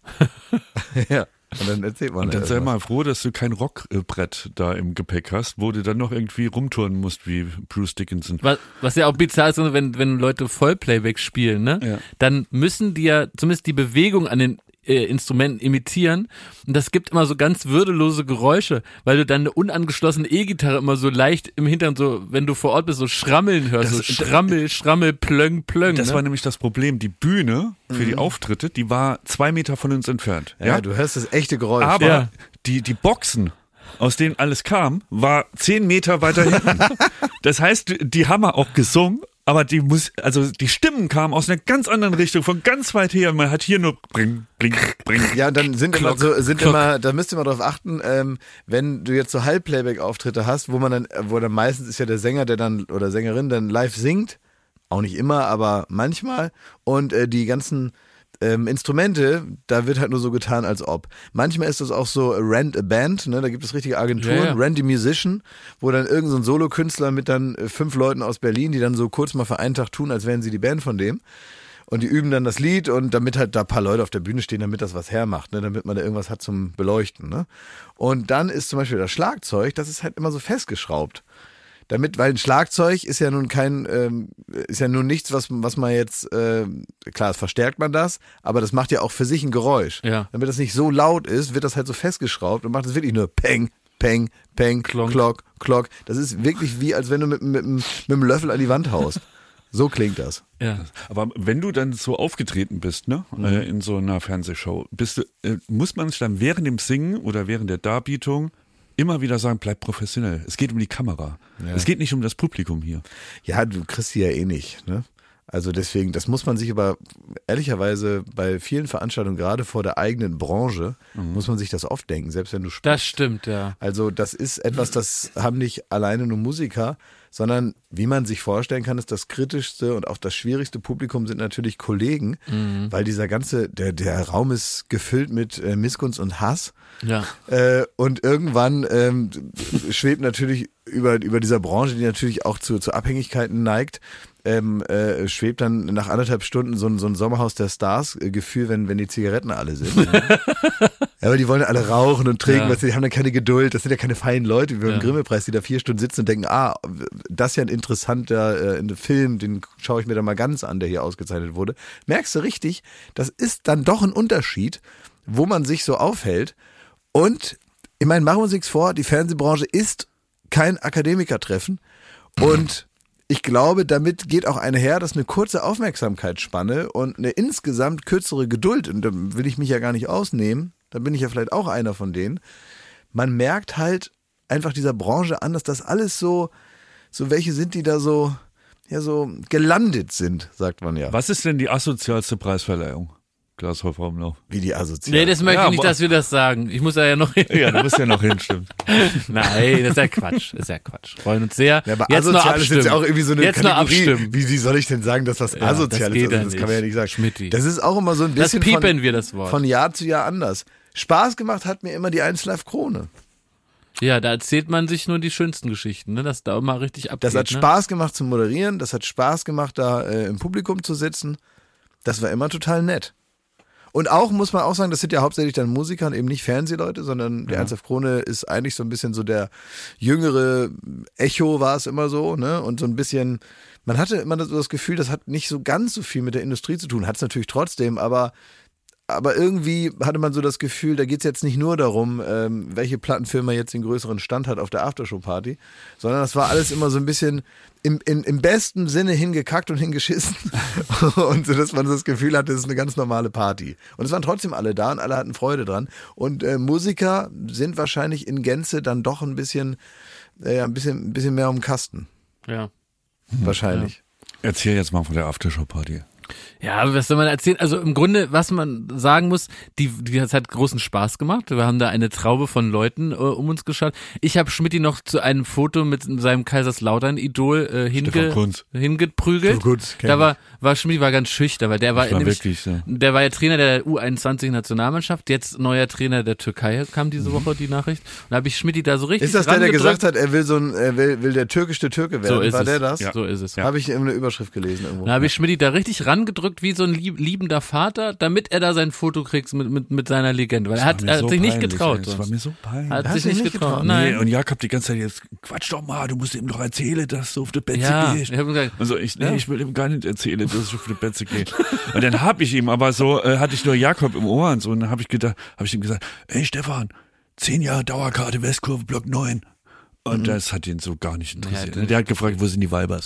Ja, und dann erzählt man Und dann da sei irgendwas. mal froh, dass du kein Rockbrett da im Gepäck hast, wo du dann noch irgendwie rumturnen musst wie Bruce Dickinson. Was, was ja auch bizarr ist, wenn, wenn Leute Vollplayback spielen, ne? Ja. Dann müssen die ja zumindest die Bewegung an den äh, Instrumenten imitieren. Und das gibt immer so ganz würdelose Geräusche, weil du dann eine unangeschlossene E-Gitarre immer so leicht im Hintern, so, wenn du vor Ort bist, so schrammeln hörst. Das- so schrammel, schrammel, plöng, plöng. Das ne? war nämlich das Problem. Die Bühne für die Auftritte, die war zwei Meter von uns entfernt. Ja, Ja, du hörst das echte Geräusch. aber Ja. die, die Boxen, aus denen alles kam, war zehn Meter weiter hinten. Das heißt, die haben auch gesungen, aber die muss, also die Stimmen kamen aus einer ganz anderen Richtung, von ganz weit her. Man hat hier nur bring, bring, bring. Ja, dann sind immer Klock, so, sind Klock. immer, da müsst ihr mal drauf achten, ähm, wenn du jetzt so Halbplayback-Auftritte hast, wo man dann, wo dann meistens ist ja der Sänger, der dann, oder Sängerin dann live singt, auch nicht immer, aber manchmal, und äh, die ganzen ähm, Instrumente, da wird halt nur so getan, als ob. Manchmal ist das auch so Rent a Band, ne? Da gibt es richtige Agenturen, Ja, ja. Rent a Musician, wo dann irgend so ein Solokünstler mit dann äh, fünf Leuten aus Berlin, die dann so kurz mal für einen Tag tun, als wären sie die Band von dem. Und die üben dann das Lied und damit halt da ein paar Leute auf der Bühne stehen, damit das was hermacht, ne? Damit man da irgendwas hat zum Beleuchten. Ne? Und dann ist zum Beispiel das Schlagzeug, das ist halt immer so festgeschraubt. Damit, weil ein Schlagzeug ist ja nun kein, ähm, ist ja nun nichts, was, was man jetzt, äh, klar, das verstärkt man das, aber das macht ja auch für sich ein Geräusch. Ja. Damit das nicht so laut ist, wird das halt so festgeschraubt und macht es wirklich nur Peng, Peng, Peng, Klonk. Klock, Klock. Das ist wirklich wie, als wenn du mit, mit, mit, mit einem Löffel an die Wand haust. So klingt das. Ja. Aber wenn du dann so aufgetreten bist, ne, äh, in so einer Fernsehshow, bist du, äh, muss man sich dann während dem Singen oder während der Darbietung immer wieder sagen, bleib professionell. Es geht um die Kamera. Ja. Es geht nicht um das Publikum hier. Ja, du kriegst die ja eh nicht, ne? Also deswegen, das muss man sich aber ehrlicherweise bei vielen Veranstaltungen, gerade vor der eigenen Branche, muss man sich das oft denken, selbst wenn du spielst. Das stimmt, ja. Also das ist etwas, das haben nicht alleine nur Musiker, sondern wie man sich vorstellen kann, ist das kritischste und auch das schwierigste Publikum sind natürlich Kollegen, Mhm. weil dieser ganze, der, der Raum ist gefüllt mit äh, Missgunst und Hass. Ja. Äh, und irgendwann ähm, schwebt natürlich über, über dieser Branche, die natürlich auch zu, zu Abhängigkeiten neigt, ähm, äh, schwebt dann nach anderthalb Stunden so ein, so ein Sommerhaus der Stars-Gefühl, wenn, wenn die Zigaretten alle sind. Ja, aber die wollen ja alle rauchen und trinken, Ja. weißt du, die haben dann keine Geduld, das sind ja keine feinen Leute, wie beim Ja. Grimme-Preis, die da vier Stunden sitzen und denken, ah, das ist ja ein interessanter äh, Film, den schaue ich mir dann mal ganz an, der hier ausgezeichnet wurde. Merkst du richtig, das ist dann doch ein Unterschied, wo man sich so aufhält. Und ich meine, machen wir uns nichts vor, die Fernsehbranche ist kein Akademikertreffen und ich glaube, damit geht auch einher, dass eine kurze Aufmerksamkeitsspanne und eine insgesamt kürzere Geduld, und da will ich mich ja gar nicht ausnehmen, da bin ich ja vielleicht auch einer von denen, man merkt halt einfach dieser Branche an, dass das alles so, so welche sind, die da so, ja so gelandet sind, sagt man ja. Was ist denn die asozialste Preisverleihung? Klaas Häufer Umlauf. Wie die asozial. Nee, das möchte Ja, ich nicht, aber- dass wir das sagen. Ich muss da ja noch hin. Ja, du musst ja noch hin, stimmt. Nein, das ist ja Quatsch. Das ist ja Quatsch. Freuen uns sehr. Ja, aber Jetzt nur asozial ist jetzt abstimmen. ja auch irgendwie so eine Jetzt nur Kategorie. abstimmen. Wie, wie soll ich denn sagen, dass das Ja, asozial das geht ist? Also, ja das kann man ja nicht. nicht sagen. Schmitti. Das ist auch immer so ein Das bisschen piepen von, wir, das Wort. von Jahr zu Jahr anders. Spaß gemacht hat mir immer die eins Live Krone. Ja, da erzählt man sich nur die schönsten Geschichten, ne? Das da mal richtig abgeht. Das hat ne? Spaß gemacht zu moderieren, das hat Spaß gemacht, da äh, im Publikum zu sitzen. Das war immer total nett. Und auch, muss man auch sagen, das sind ja hauptsächlich dann Musiker und eben nicht Fernsehleute, sondern der Ja. eins Live Krone ist eigentlich so ein bisschen so der jüngere Echo, war es immer so, ne? Und so ein bisschen, man hatte immer so das Gefühl, das hat nicht so ganz so viel mit der Industrie zu tun, hat es natürlich trotzdem, aber Aber irgendwie hatte man so das Gefühl, da geht es jetzt nicht nur darum, ähm, welche Plattenfirma jetzt den größeren Stand hat auf der Aftershow-Party, sondern das war alles immer so ein bisschen im, in, im besten Sinne hingekackt und hingeschissen. Und so, dass man das Gefühl hatte, es ist eine ganz normale Party. Und es waren trotzdem alle da und alle hatten Freude dran. Und äh, Musiker sind wahrscheinlich in Gänze dann doch ein bisschen, äh, ein bisschen, ein bisschen mehr um den Kasten. Ja. Wahrscheinlich. Erzähl jetzt mal von der Aftershow-Party. Ja, aber was soll man erzählen? Also im Grunde, was man sagen muss, die, die das hat großen Spaß gemacht. Wir haben da eine Traube von Leuten äh, um uns geschaut. Ich habe Schmidti noch zu einem Foto mit seinem Kaiserslautern-Idol äh, hinge, hingeprügelt. Kunz, da war, war Schmidti war ganz schüchtern, weil der war, war nämlich, wirklich so. der war ja Trainer der U einundzwanzig-Nationalmannschaft, jetzt neuer Trainer der Türkei, kam diese Woche die Nachricht. Und da habe ich Schmidti da so richtig Ist das der, der rangedrückt. gesagt hat, er will so ein, er will, will der türkischste Türke werden? So ist war es. der das? Ja. So ist es. Ja. Habe ich in einer Überschrift gelesen irgendwo. Da habe ich Schmidti da richtig rangedrückt wie so ein lieb, liebender Vater, damit er da sein Foto kriegt mit, mit, mit seiner Legende. Weil er hat, er hat so sich nicht peinlich, getraut. ey. Das war mir so peinlich. Er hat Hast sich du nicht nicht getraut. getraut? Nein. Nee, und Jakob die ganze Zeit jetzt, quatsch doch mal, du musst ihm doch erzählen, dass du auf die Betze Ja, gehst. ich hab gesagt, Also ich, nee, ja. ich will ihm gar nicht erzählen, dass ich auf die Betze gehe. Und dann hab ich ihm aber so, äh, hatte ich nur Jakob im Ohr und so, und dann habe ich gedacht, habe ich ihm gesagt, ey Stefan, zehn Jahre Dauerkarte, Westkurve, Block neun. Und mhm. das hat ihn so gar nicht interessiert. Ja, der hat gefragt, wo sind die Weibers?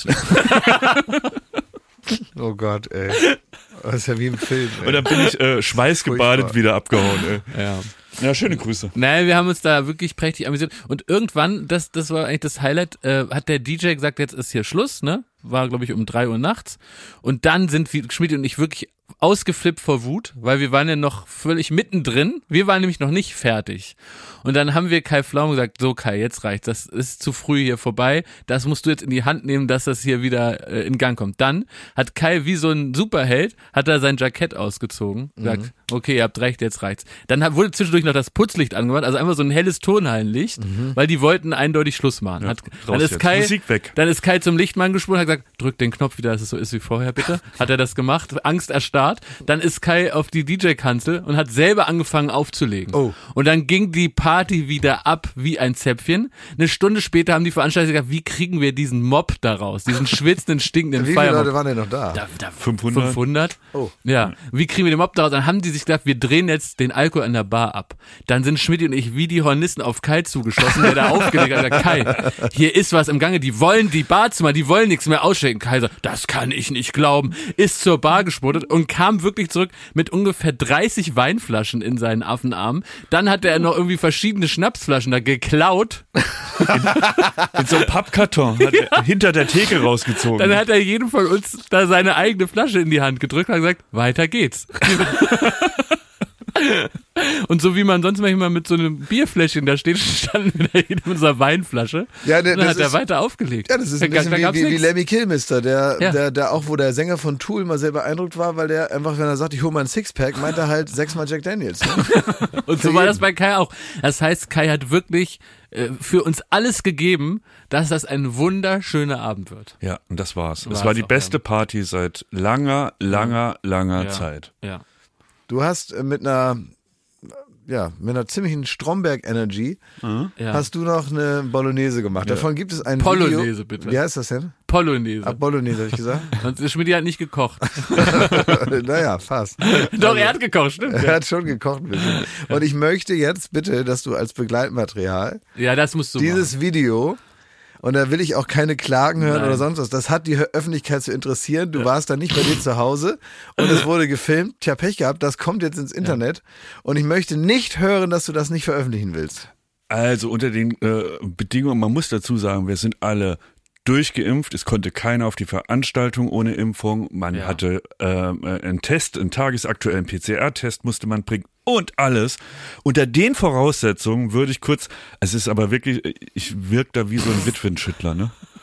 Oh Gott, ey. Das ist ja wie im Film. Ey. Und dann bin ich äh, schweißgebadet Furchtbar. wieder abgehauen. Ey. ja. Ja, schöne Grüße. Nein, wir haben uns da wirklich prächtig amüsiert. Und irgendwann, das, das war eigentlich das Highlight, äh, hat der D J gesagt, jetzt ist hier Schluss, ne? War, glaube ich, um drei Uhr nachts. Und dann sind wir, Schmidt und ich, wirklich ausgeflippt vor Wut, weil wir waren ja noch völlig mittendrin. Wir waren nämlich noch nicht fertig. Und dann haben wir Kai Pflaume gesagt, so Kai, jetzt reicht's, das ist zu früh hier vorbei. Das musst du jetzt in die Hand nehmen, dass das hier wieder äh, in Gang kommt. Dann hat Kai wie so ein Superheld, hat er sein Jackett ausgezogen, gesagt, mhm. okay, ihr habt recht, jetzt reicht's. Dann hat, wurde zwischendurch noch das Putzlicht angemacht, also einfach so ein helles Tonhallenlicht, mhm. weil die wollten eindeutig Schluss machen. Ja, hat, dann ist jetzt. Kai, Musik weg. Dann ist Kai zum Lichtmann gesprungen, hat gesagt, drück den Knopf wieder, dass es so ist wie vorher, bitte. Hat er das gemacht, Angst erstarrt. Dann ist Kai auf die D J-Kanzel und hat selber angefangen aufzulegen. Oh. Und dann ging die Party wieder ab wie ein Zäpfchen. Eine Stunde später haben die Veranstalter gesagt, wie kriegen wir diesen Mob da raus, diesen schwitzenden, stinkenden Wie viele Feiermob. Leute waren denn noch da? Da, da fünfhundert. fünfhundert. Oh. Ja. Wie kriegen wir den Mob da raus? Dann haben die sich gedacht, wir drehen jetzt den Alkohol an der Bar ab. Dann sind Schmidt und ich wie die Hornisten auf Kai zugeschossen, der da aufgelegt hat. Gesagt, Kai, hier ist was im Gange. Die wollen die Barzimmer, die wollen nichts mehr ausschenken. Kai sagt, das kann ich nicht glauben. Ist zur Bar gespurtet und kam wirklich zurück mit ungefähr dreißig Weinflaschen in seinen Affenarmen. Dann hat er noch irgendwie verschiedene Schnapsflaschen da geklaut. In so einem Pappkarton hat er hinter der Theke rausgezogen. Dann hat er jedem von uns da seine eigene Flasche in die Hand gedrückt und hat gesagt, weiter geht's. Und so wie man sonst manchmal mit so einem Bierfläschchen da steht, standen wir da jeder mit unserer Weinflasche. Ja, ne, und dann das hat er ist, weiter aufgelegt. Ja, das ist ein Da- bisschen da wie, gab's wie, wie nix. Lemmy Kilmister, der, Ja. der, der auch, wo der Sänger von Tool mal sehr beeindruckt war, weil der einfach, wenn er sagt, ich hole mal ein Sixpack, meint er halt sechsmal Jack Daniels. Ne? Und so war das bei Kai auch. Das heißt, Kai hat wirklich äh, für uns alles gegeben, dass das ein wunderschöner Abend wird. Ja, und das war's. War's Es war die auch, beste ja. Party seit langer, langer, langer Ja. Zeit. Ja. Du hast äh, mit einer, ja, mit einer ziemlichen Stromberg-Energy ja. hast du noch eine Bolognese gemacht. Davon gibt es ein Polonaise, Video. bitte. Wie heißt das denn? Polonaise. Ah, Bolognese, habe ich gesagt. Und Schmidt hat nicht gekocht. Naja, fast. Doch, er hat gekocht, stimmt. Er Ja, hat schon gekocht ein bisschen. Und ich möchte jetzt bitte, dass du als Begleitmaterial ja das musst du dieses machen. Video, und da will ich auch keine Klagen hören Nein. oder sonst was, das hat die Öffentlichkeit zu interessieren. Du warst dann nicht bei dir zu Hause und es wurde gefilmt. Tja, Pech gehabt, das kommt jetzt ins Internet und ich möchte nicht hören, dass du das nicht veröffentlichen willst. Also unter den äh, Bedingungen, man muss dazu sagen, wir sind alle durchgeimpft. Es konnte keiner auf die Veranstaltung ohne Impfung. Man Ja. hatte äh, einen Test, einen tagesaktuellen P C R-Test musste man bringen und alles. Unter den Voraussetzungen würde ich kurz, es ist aber wirklich, ich wirke da wie so ein Witwenschüttler, ne?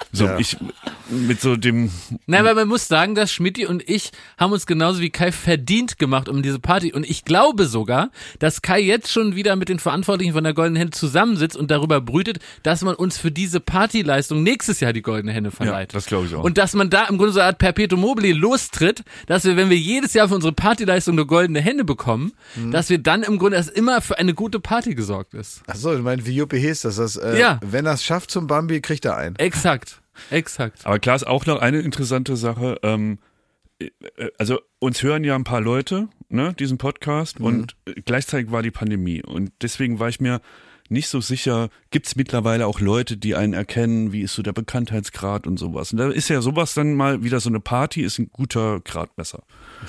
So, Ja. ich mit so dem. Nein, weil man muss sagen, dass Schmidti und ich haben uns genauso wie Kai verdient gemacht um diese Party. Und ich glaube sogar, dass Kai jetzt schon wieder mit den Verantwortlichen von der Goldenen Henne zusammensitzt und darüber brütet, dass man uns für diese Partyleistung nächstes Jahr die Goldene Henne verleiht. Ja, das glaube ich auch. Und dass man da im Grunde so eine Art Perpetuum mobile lostritt, dass wir, wenn wir jedes Jahr für unsere Partyleistung eine Goldene Henne bekommen, mhm. dass wir dann im Grunde, dass immer für eine gute Party gesorgt ist. Ach so, du meinst, wie Juppie Hees das? das äh, Ja. Wenn er es schafft zum Bambi, kriegt er einen. Exakt. Exakt. Aber klar ist auch noch eine interessante Sache. Ähm, also uns hören ja ein paar Leute, ne, diesen Podcast, mhm. und gleichzeitig war die Pandemie. Und deswegen war ich mir nicht so sicher, gibt es mittlerweile auch Leute, die einen erkennen, wie ist so der Bekanntheitsgrad und sowas. Und da ist ja sowas dann mal wieder so eine Party, ist ein guter Gradmesser.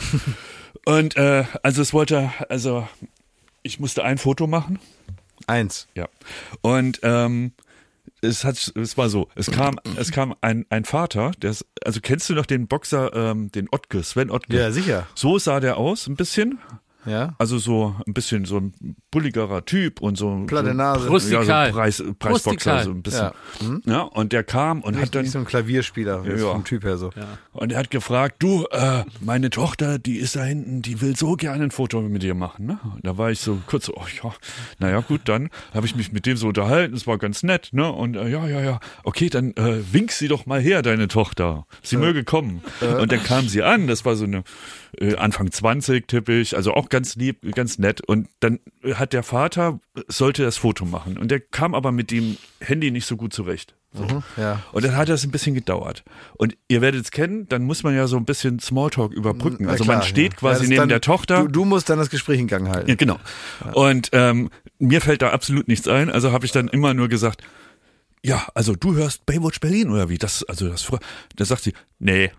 Und äh, also es wollte, also ich musste ein Foto machen. Eins. Ja. Und ähm, es hat, es war so, es kam, es kam ein, ein Vater, der ist, also kennst du noch den Boxer, ähm, den Ottke, Sven Ottke? Ja, sicher. So sah der aus, ein bisschen. Ja. Also so ein bisschen so ein bulligerer Typ und so. Platte Nase. Rustikal. Ja, so Preis, Preisboxer, Rustikal. so ein bisschen. Ja. Hm? Ja, und der kam und Nicht, hat dann, nicht so ein Klavierspieler, Ja, ist ja. vom Typ her so. Ja. und er hat gefragt, du, äh, meine Tochter, die ist da hinten, die will so gerne ein Foto mit dir machen, ne? Und da war ich so kurz so, oh ja, naja gut, dann habe ich mich mit dem so unterhalten, es war ganz nett, ne? Und äh, ja, ja, ja, okay, dann äh, wink sie doch mal her, deine Tochter. Sie Ja. möge kommen. Und dann kam sie an, das war so eine äh, Anfang zwanzig typisch, also auch ganz lieb, ganz nett. Und dann hat der Vater, sollte das Foto machen. Und der kam aber mit dem Handy nicht so gut zurecht. So. Mhm, ja. Und dann hat das ein bisschen gedauert. Und ihr werdet es kennen, dann muss man ja so ein bisschen Smalltalk überbrücken. Na Also klar, man steht ja. quasi Ja, das neben dann, der Tochter. Du, du musst dann das Gespräch in Gang halten. Ja, genau. Und ähm, mir fällt da absolut nichts ein. Also habe ich dann immer nur gesagt, ja, also du hörst Baywatch Berlin oder wie? Das, also das, da sagt sie, nee.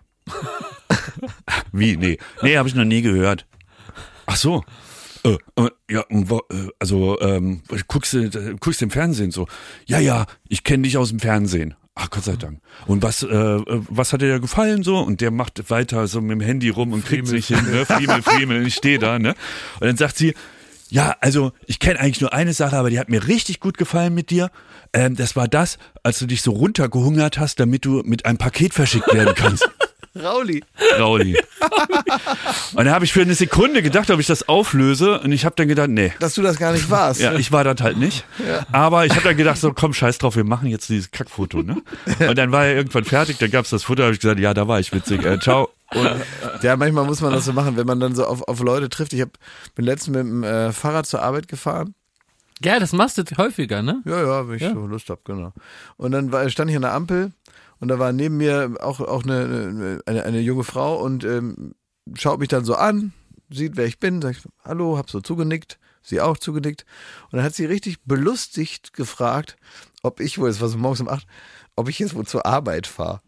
Wie, nee? Nee, habe ich noch nie gehört. Ach so. Äh, äh, ja, wo, äh, also ähm, guckst du äh, guckst im Fernsehen so. Ja, ja, ich kenne dich aus dem Fernsehen. Ach, Gott sei Dank. Und was, äh, was hat dir da gefallen so? Und der macht weiter so mit dem Handy rum und kriegt sich hin, ne? Friemel, Friemel, und ich stehe da, ne? Und dann sagt sie, ja, also ich kenne eigentlich nur eine Sache, aber die hat mir richtig gut gefallen mit dir. Ähm, das war das, als du dich so runtergehungert hast, damit du mit einem Paket verschickt werden kannst. Rauli. Rauli. Und da habe ich für eine Sekunde gedacht, ob ich das auflöse. Und ich habe dann gedacht, nee. Dass du das gar nicht warst. Ja, ich war das halt nicht. Ja. Aber ich habe dann gedacht, so komm, scheiß drauf, wir machen jetzt dieses Kackfoto. Ne? Und dann war er irgendwann fertig, dann gab's das Foto, da habe ich gesagt, ja, da war ich witzig. Äh, ciao. Und, Ja, manchmal muss man das so machen, wenn man dann so auf, auf Leute trifft. Ich hab, bin letztens mit dem äh, Fahrrad zur Arbeit gefahren. Ja, das machst du häufiger, ne? Ja, ja, wenn ich Ja. so Lust hab, genau. Und dann war, stand ich an der Ampel und da war neben mir auch, auch eine, eine, eine junge Frau und ähm, schaut mich dann so an, sieht, wer ich bin, sagt, hallo, hab so zugenickt, sie auch zugenickt. Und dann hat sie richtig belustigt gefragt, ob ich wohl, es war so morgens um acht, ob ich jetzt wohl zur Arbeit fahre.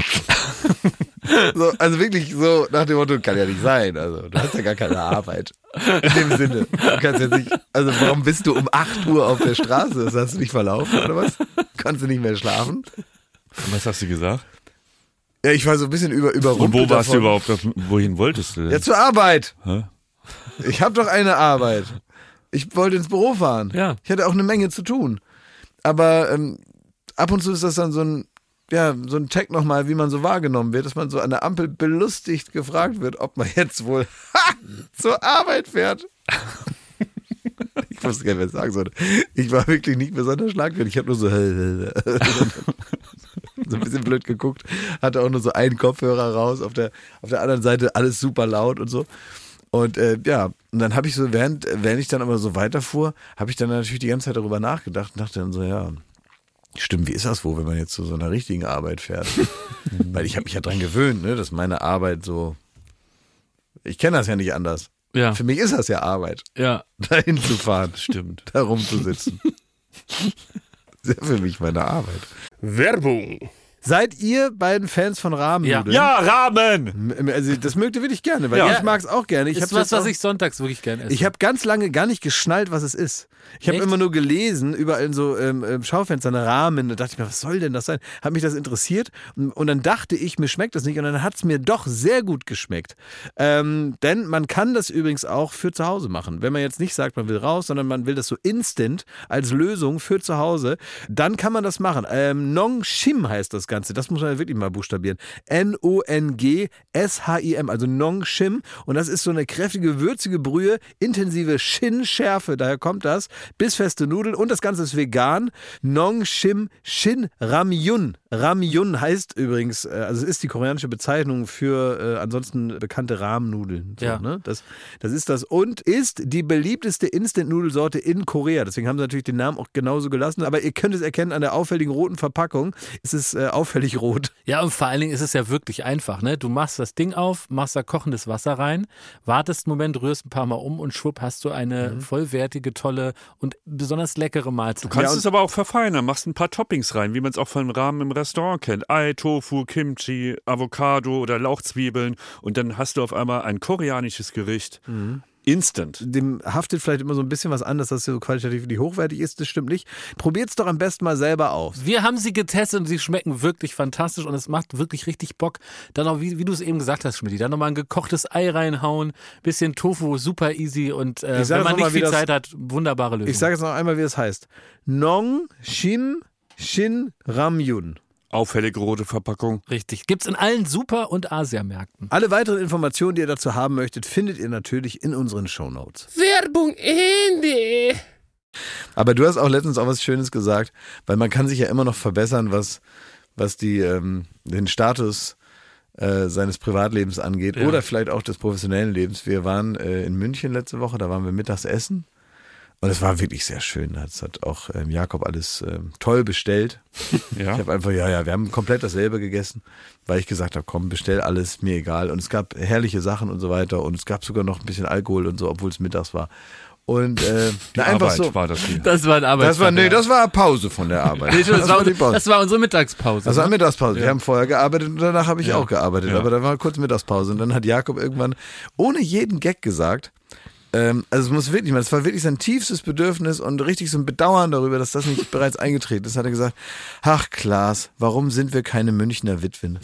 So, also wirklich so nach dem Motto, kann ja nicht sein. Also du hast ja gar keine Arbeit. In dem Sinne. Du kannst jetzt nicht, also warum bist du um acht Uhr auf der Straße? Das hast du nicht verlaufen oder was? Kannst du nicht mehr schlafen? was hast du gesagt? Ja, ich war so ein bisschen über, Und überrumpelt wo warst davon. du überhaupt? Wohin wolltest du denn? Ja, zur Arbeit. Hä? Ich habe doch eine Arbeit. Ich wollte ins Büro fahren. Ja. Ich hatte auch eine Menge zu tun. Aber ähm, ab und zu ist das dann so ein, ja, so ein Check nochmal, wie man so wahrgenommen wird, dass man so an der Ampel belustigt gefragt wird, ob man jetzt wohl ha, zur Arbeit fährt. Ich wusste gar nicht, was ich sagen sollte. Ich war wirklich nicht besonders schlagfertig. Ich habe nur so, so ein bisschen blöd geguckt. Hatte auch nur so einen Kopfhörer raus. Auf der, auf der anderen Seite alles super laut und so. Und äh, ja, und dann habe ich so, während, während ich dann aber so weiterfuhr, habe ich dann natürlich die ganze Zeit darüber nachgedacht und dachte dann so, ja, stimmt, wie ist das wohl, wenn man jetzt zu so einer richtigen Arbeit fährt? Weil ich habe mich ja dran gewöhnt, ne, dass meine Arbeit so, ich kenne das ja nicht anders. Ja. Für mich ist das ja Arbeit, Ja. dahin zu fahren, Stimmt. da rumzusitzen. Das ist ja für mich meine Arbeit. Werbung. Seid ihr beiden Fans von Rahmennudeln? Ja, Rahmen! Also das mögt ihr wirklich gerne, weil Ja. ich mag es auch gerne. Ich Ist hab's was, jetzt was auch- ich sonntags wirklich gerne esse. Ich habe ganz lange gar nicht geschnallt, was es ist. Ich habe Echt? immer nur gelesen, überall in so ähm, ähm, Schaufenstern, Rahmen. Da dachte ich mir, was soll denn das sein? Hat mich das interessiert und, und dann dachte ich, mir schmeckt das nicht und dann hat es mir doch sehr gut geschmeckt. Ähm, denn man kann das übrigens auch für zu Hause machen. Wenn man jetzt nicht sagt, man will raus, sondern man will das so instant als Lösung für zu Hause, dann kann man das machen. Ähm, Nong Shim heißt das Ganze. Das muss man wirklich mal buchstabieren. N O N G S H I M, also Nong Shim. Und das ist so eine kräftige, würzige Brühe, intensive Shin-Schärfe, daher kommt das. Bissfeste Nudeln und das Ganze ist vegan. Nong Shim Shin Ramyun. Ramyun heißt übrigens, also es ist die koreanische Bezeichnung für äh, ansonsten bekannte Rahmnudeln. So, ja. ne? das, das ist das. Und ist die beliebteste Instant-Nudelsorte in Korea. Deswegen haben sie natürlich den Namen auch genauso gelassen. Aber ihr könnt es erkennen an der auffälligen roten Verpackung. Es ist äh, auffällig rot. Ja, und vor allen Dingen ist es ja wirklich einfach. Ne? Du machst das Ding auf, machst da kochendes Wasser rein, wartest einen Moment, rührst ein paar Mal um und schwupp hast du eine mhm. vollwertige, tolle und besonders leckere Mahlzeit. Du kannst ja, es aber auch verfeinern, machst ein paar Toppings rein, wie man es auch von Ramen im Restaurant kennt. Ei, Tofu, Kimchi, Avocado oder Lauchzwiebeln und dann hast du auf einmal ein koreanisches Gericht. Mhm. Instant. Dem haftet vielleicht immer so ein bisschen was an, dass das so qualitativ nicht hochwertig ist. Das stimmt nicht. Probiert's doch am besten mal selber aus. Wir haben sie getestet und sie schmecken wirklich fantastisch und es macht wirklich richtig Bock. Dann auch, wie, wie du es eben gesagt hast, Schmidt, dann nochmal ein gekochtes Ei reinhauen, bisschen Tofu, super easy und äh, wenn man nicht viel das, Zeit hat, wunderbare Lösung. Ich sage jetzt noch einmal, wie es heißt. Nong Shim Shin Ramyun. Auffällig rote Verpackung. Richtig. Gibt's in allen Super- und Asiamärkten. Alle weiteren Informationen, die ihr dazu haben möchtet, findet ihr natürlich in unseren Shownotes. Werbung Ende. Aber du hast auch letztens auch was Schönes gesagt, weil man kann sich ja immer noch verbessern, was, was die, ähm, den Status äh, seines Privatlebens angeht ja. oder vielleicht auch des professionellen Lebens. Wir waren äh, in München letzte Woche, da waren wir mittags essen. Und es war wirklich sehr schön. Das hat auch ähm, Jakob alles ähm, toll bestellt. Ja. Ich habe einfach, ja, ja, wir haben komplett dasselbe gegessen, weil ich gesagt habe, komm, bestell alles, mir egal. Und es gab herrliche Sachen und so weiter. Und es gab sogar noch ein bisschen Alkohol und so, obwohl es mittags war. Und äh, die na, einfach Arbeit so. war das hier. Das war ein Arbeitstag. Das war, nee, das war Pause von der Arbeit. Nee, das, das, war, war das war unsere Mittagspause. Das war eine Mittagspause. Ja. Wir haben vorher gearbeitet und danach habe ich ja. auch gearbeitet. Ja. Aber da war kurz Mittagspause. Und dann hat Jakob irgendwann ohne jeden Gag gesagt, Ähm, also es muss wirklich, es war wirklich sein tiefstes Bedürfnis und richtig so ein Bedauern darüber, dass das nicht bereits eingetreten ist, hat er gesagt, ach Klaas, warum sind wir keine Münchner Witwen?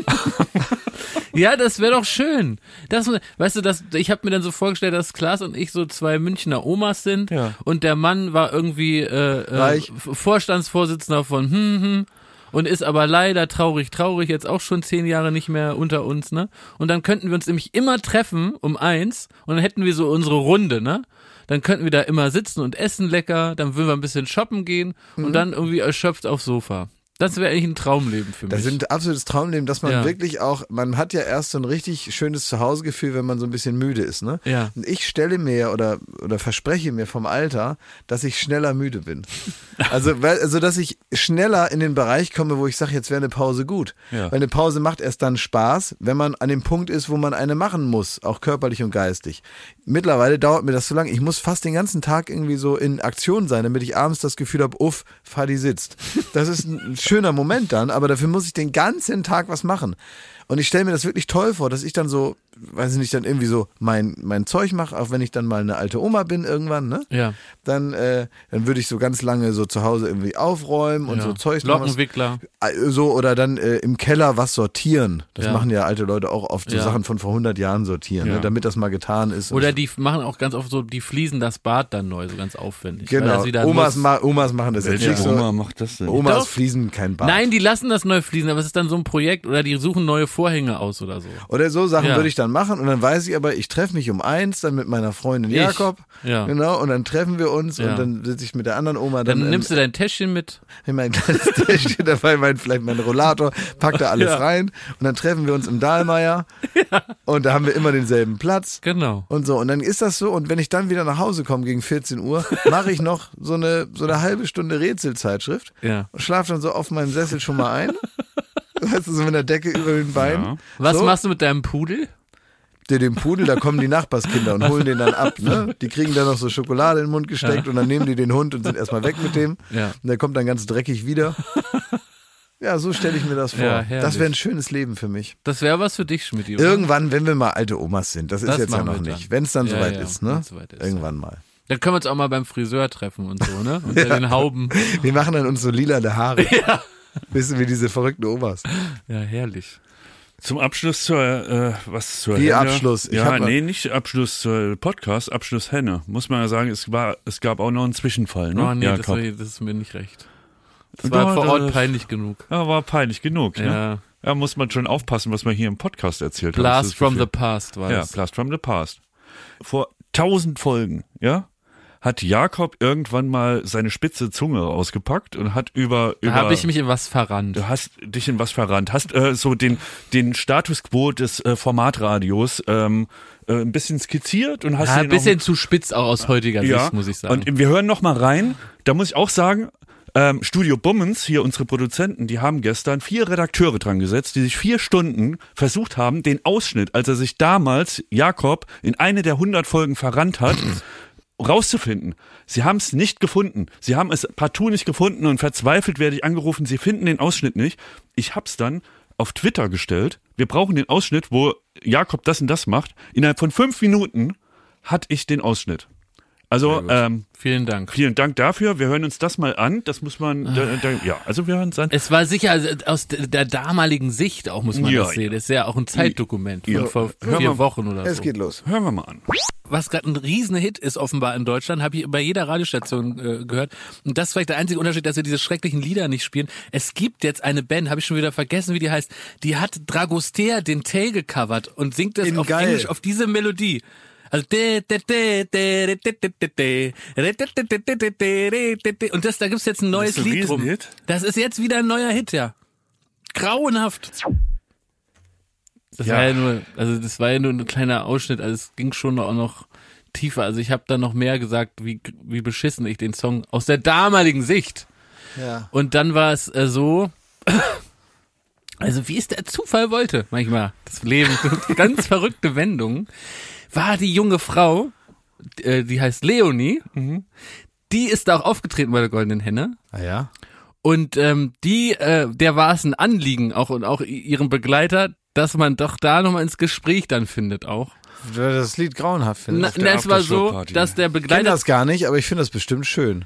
Ja, das wäre doch schön. Das, weißt du, das, ich habe mir dann so vorgestellt, dass Klaas und ich so zwei Münchner Omas sind ja. und der Mann war irgendwie äh, äh, Vorstandsvorsitzender von hm, hm, und ist aber leider traurig, traurig, jetzt auch schon zehn Jahre nicht mehr unter uns, ne? Und dann könnten wir uns nämlich immer treffen um eins und dann hätten wir so unsere Runde, ne? Dann könnten wir da immer sitzen und essen lecker, dann würden wir ein bisschen shoppen gehen und mhm. dann irgendwie erschöpft aufs Sofa. Das wäre eigentlich ein Traumleben für mich. Das ist ein absolutes Traumleben, dass man ja. wirklich auch, man hat ja erst so ein richtig schönes Zuhausegefühl, wenn man so ein bisschen müde ist, ne? Ja. Und ich stelle mir oder, oder verspreche mir vom Alter, dass ich schneller müde bin. Also, weil, also, dass ich schneller in den Bereich komme, wo ich sage, jetzt wäre eine Pause gut. Ja. Weil eine Pause macht erst dann Spaß, wenn man an dem Punkt ist, wo man eine machen muss, auch körperlich und geistig. Mittlerweile dauert mir das so lange, ich muss fast den ganzen Tag irgendwie so in Aktion sein, damit ich abends das Gefühl habe, uff, Fadi sitzt. Das ist ein schöner Moment dann, aber dafür muss ich den ganzen Tag was machen. Und ich stelle mir das wirklich toll vor, dass ich dann so, weiß ich nicht, dann irgendwie so mein, mein Zeug mache, auch wenn ich dann mal eine alte Oma bin irgendwann, ne? Ja. Dann, äh, dann würde ich so ganz lange so zu Hause irgendwie aufräumen und ja. so Zeug Lockenwickler. So, oder dann äh, im Keller was sortieren. Das ja. machen ja alte Leute auch oft, so ja. Sachen von vor hundert Jahren sortieren, ja. ne? Damit das mal getan ist. Oder die machen auch ganz oft so, die fließen das Bad dann neu, so ganz aufwendig. Genau, Omas, ma Omas machen das Welche jetzt nicht Oma so. macht das denn? Omas Doch. fließen kein Bad. Nein, die lassen das neu fließen, aber es ist dann so ein Projekt oder die suchen neue Vorhänge aus oder so. Oder so Sachen Ja. würde ich dann machen und dann weiß ich aber, ich treffe mich um eins, dann mit meiner Freundin Ich. Jakob, Ja. genau, und dann treffen wir uns Ja. und dann sitze ich mit der anderen Oma Dann dann, nimmst du dein Täschchen mit. in mein kleines Täschchen dabei, mein, vielleicht mein Rollator, pack da alles Ja. rein und dann treffen wir uns im Dahlmeier und da haben wir immer denselben Platz. Genau. Und so, und dann ist das so, und wenn ich dann wieder nach Hause komme gegen vierzehn Uhr, mache ich noch so eine, so eine halbe Stunde Rätselzeitschrift Ja. und schlafe dann so auf meinem Sessel schon mal ein. Weißt du, so mit der Decke über den Beinen. Ja. Was so. machst du mit deinem Pudel? Der, dem Pudel, da kommen die Nachbarskinder und holen den dann ab. Ne? Die kriegen dann noch so Schokolade in den Mund gesteckt Ja. und dann nehmen die den Hund und sind erstmal weg mit dem. Ja. Und der kommt dann ganz dreckig wieder. Ja, so stelle ich mir das vor. Ja, herrlich. Das wäre ein schönes Leben für mich. Das wäre was für dich, Schmidt. oder? Irgendwann, wenn wir mal alte Omas sind, das ist Das jetzt ja machen noch wir nicht. dann. Wenn es dann Ja, soweit ja, ist, ne? wenn's soweit ist, Irgendwann mal. Dann können wir uns auch mal beim Friseur treffen und so, ne? Unter Ja. den Hauben. Wir machen dann uns so lilane Haare. Ja. Wissen wir diese verrückten Omas. Ja, herrlich. Zum Abschluss zur, äh, was zur Wie Henne. Abschluss? Ich ja, hab mal- nee, nicht Abschluss zur Podcast, Abschluss Henne. Muss man ja sagen, es war, es gab auch noch einen Zwischenfall, ne? Oh nee, das, Jakob? war, das ist mir nicht recht. Das war Ja, vor Ort das- peinlich genug. Ja, war peinlich genug, ne? Ja. Ja, muss man schon aufpassen, was man hier im Podcast erzählt hat. Blast Das ist from so the viel. past war Ja, das. Blast from the past. Vor tausend Folgen, ja, hat Jakob irgendwann mal seine spitze Zunge ausgepackt und hat über, Da über habe ich mich in was verrannt. du hast dich in was verrannt, hast äh, so den den Status quo des äh, Formatradios ähm, äh, ein bisschen skizziert und hast Ja, den ein bisschen zu spitz auch aus heutiger auch, Sicht, muss ich sagen. Und wir hören noch mal rein. Da muss ich auch sagen, ähm, Studio Bummens, hier unsere Produzenten, die haben gestern vier Redakteure dran gesetzt, die sich vier Stunden versucht haben, den Ausschnitt, als er sich damals, Jakob, in eine der hundert Folgen verrannt hat, rauszufinden. Sie haben es nicht gefunden. Sie haben es partout nicht gefunden und verzweifelt werde ich angerufen, sie finden den Ausschnitt nicht. Ich hab's dann auf Twitter gestellt. Wir brauchen den Ausschnitt, wo Jakob das und das macht. Innerhalb von fünf Minuten hatte ich den Ausschnitt. Also, ähm, Vielen Dank. vielen Dank dafür. Wir hören uns das mal an. Das muss man, da, da, ja, also wir hören es an. Es war sicher also aus der, der damaligen Sicht auch, muss man Ja, das sehen. Das ist ja auch ein Zeitdokument von Ja. vor Hör vier mal. Wochen oder Es so. geht los. Hören wir mal an. Was gerade ein Riesenhit ist offenbar in Deutschland, habe ich bei jeder Radiostation äh, gehört. Und das ist vielleicht der einzige Unterschied, dass wir diese schrecklichen Lieder nicht spielen. Es gibt jetzt eine Band, habe ich schon wieder vergessen, wie die heißt, die hat Dragostea den Tay gecovert und singt das In auf geil. Englisch auf diese Melodie. Also und das, da gibt's jetzt ein neues Das ist ein Lied drum. Riesenhit? Das ist jetzt wieder ein neuer Hit, ja. Grauenhaft. Das Ja. war ja nur, also das war ja nur ein kleiner Ausschnitt, also es ging schon auch noch tiefer. Also ich habe da noch mehr gesagt, wie wie beschissen ich den Song aus der damaligen Sicht. Ja. Und dann war es äh, so, also wie es der Zufall wollte, manchmal das Leben, ganz verrückte Wendungen, war die junge Frau, äh, die heißt Leonie, die ist da auch aufgetreten bei der Goldenen Henne. Ah ja? Und ähm, die, äh, der war es ein Anliegen, auch und auch i- ihrem Begleiter, dass man doch da nochmal ins Gespräch dann findet auch. Weil du das Lied grauenhaft Na, findest. der na, es war so, Aftershow-Party. dass der Ich kenne Begleiter, das gar nicht, aber ich finde das bestimmt schön.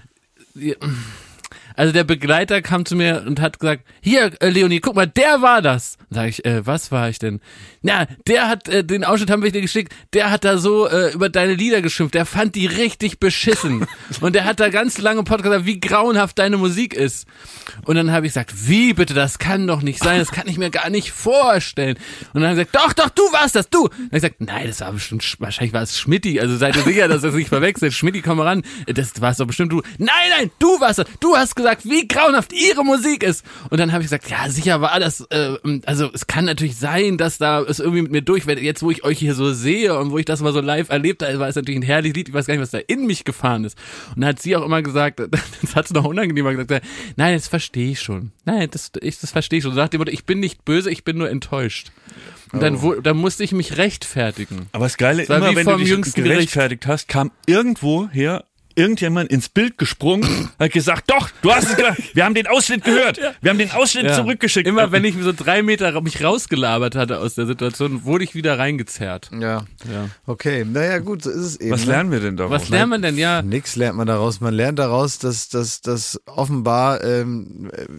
also der Begleiter kam zu mir und hat gesagt, hier äh, Leonie, guck mal, der war das. Sag ich, äh, was war ich denn? Na, der hat, äh, den Ausschnitt haben wir dir geschickt, der hat da so äh, über deine Lieder geschimpft, der fand die richtig beschissen. Und der hat da ganz lange im Podcast gesagt, wie grauenhaft deine Musik ist. Und dann habe ich gesagt, wie bitte, das kann doch nicht sein, das kann ich mir gar nicht vorstellen. Und dann hat er gesagt, doch, doch, du warst das, du. Und dann habe ich gesagt, nein, das war bestimmt, Sch- wahrscheinlich war es Schmidti, also seid ihr sicher, dass das nicht verwechselt. Schmidti, komm mal ran, das warst doch bestimmt du. Nein, nein, du warst das, du hast gesagt, wie grauenhaft ihre Musik ist. Und dann habe ich gesagt, ja, sicher war das, äh, also es kann natürlich sein, dass da es irgendwie mit mir durchwählt. Jetzt, wo ich euch hier so sehe und wo ich das mal so live erlebt habe, war es natürlich ein herrliches Lied, ich weiß gar nicht, was da in mich gefahren ist. Und dann hat sie auch immer gesagt, das hat sie noch unangenehmer gesagt, nein, das verstehe ich schon. Nein, das, ich, das verstehe ich schon. So nach dem Motto, ich bin nicht böse, ich bin nur enttäuscht. Und dann, wo, dann musste ich mich rechtfertigen. Aber das Geile, war immer wie wenn du vom dich jüngsten gerechtfertigt hast, kam irgendwo her irgendjemand ins Bild gesprungen, hat gesagt, doch, du hast es gesagt, wir haben den Ausschnitt gehört, wir haben den Ausschnitt Ja. zurückgeschickt. Immer wenn ich so drei Meter mich rausgelabert hatte aus der Situation, wurde ich wieder reingezerrt. Ja. Ja. Okay, naja gut, so ist es eben. Was ne? lernen wir denn daraus? Was lernt man denn? Ja, Nix lernt man daraus. Man lernt daraus, dass, dass, dass offenbar, ähm, äh,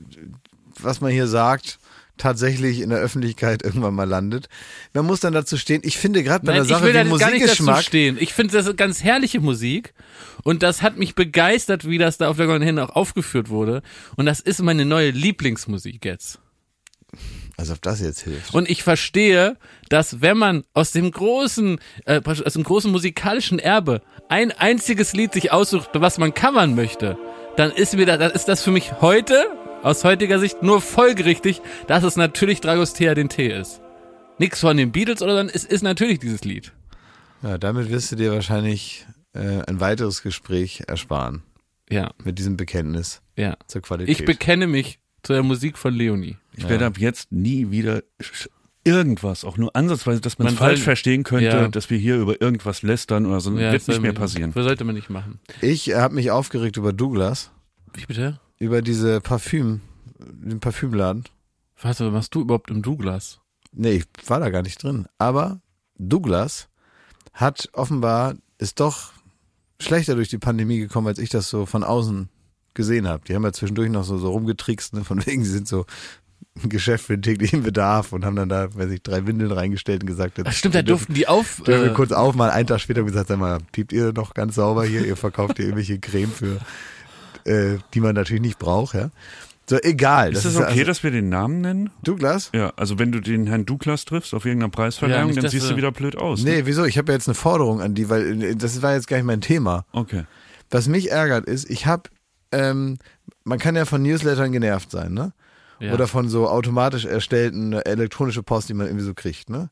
was man hier sagt, tatsächlich in der Öffentlichkeit irgendwann mal landet. Man muss dann dazu stehen. Ich finde gerade bei Nein, der Sache ich will da wie jetzt gar nicht dazu Musikgeschmack, stehen. Ich finde das ganz herrliche Musik und das hat mich begeistert, wie das da auf der Goldenen Henne auch aufgeführt wurde. Und das ist meine neue Lieblingsmusik jetzt. also ob das jetzt hilft. Und ich verstehe, dass wenn man aus dem großen, äh, aus dem großen musikalischen Erbe ein einziges Lied sich aussucht, was man covern möchte, dann ist mir das, dann ist das für mich heute, aus heutiger Sicht, nur folgerichtig, dass es natürlich Dragostea den Tee ist. Nix von den Beatles oder so, es ist natürlich dieses Lied. Ja, damit wirst du dir wahrscheinlich äh, ein weiteres Gespräch ersparen Ja, mit diesem Bekenntnis ja. zur Qualität. Ich bekenne mich zur Musik von Leonie. Ich werde ab jetzt nie wieder sch- irgendwas, auch nur ansatzweise, dass man es Man falsch soll- verstehen könnte, ja. dass wir hier über irgendwas lästern oder so. Ja, Wird das soll nicht mehr man- passieren. Das sollte man nicht machen. Ich habe mich aufgeregt über Douglas, Wie bitte? über diese Parfüm, den Parfümladen. Was machst du überhaupt im Douglas? Nee, ich war da gar nicht drin. Aber Douglas hat offenbar, ist doch schlechter durch die Pandemie gekommen, als ich das so von außen gesehen habe. Die haben ja zwischendurch noch so, so rumgetrickst, ne? Von wegen, sie sind so ein Geschäft für den täglichen Bedarf und haben dann da, weiß ich, drei Windeln reingestellt und gesagt, jetzt Ach stimmt, da dürfen- durften die auf... dürfen wir Äh, kurz aufmachen. Einen Tag später haben wir gesagt, sag mal, piept ihr noch ganz sauber hier, ihr verkauft hier irgendwelche Creme für äh, die man natürlich nicht braucht, ja. So, egal. Ist das das ist okay, also, dass wir den Namen nennen? Douglas? Ja, also wenn du den Herrn Douglas triffst auf irgendeiner Preisverleihung, Ja, nicht, dann dass siehst du- du wieder blöd aus. Nee, Ne? wieso? Ich habe ja jetzt eine Forderung an die, weil äh, das war jetzt gar nicht mein Thema. Okay. Was mich ärgert ist, ich habe, ähm, man kann ja von Newslettern genervt sein, ne? Ja. Oder von so automatisch erstellten äh, elektronische Post, die man irgendwie so kriegt, ne?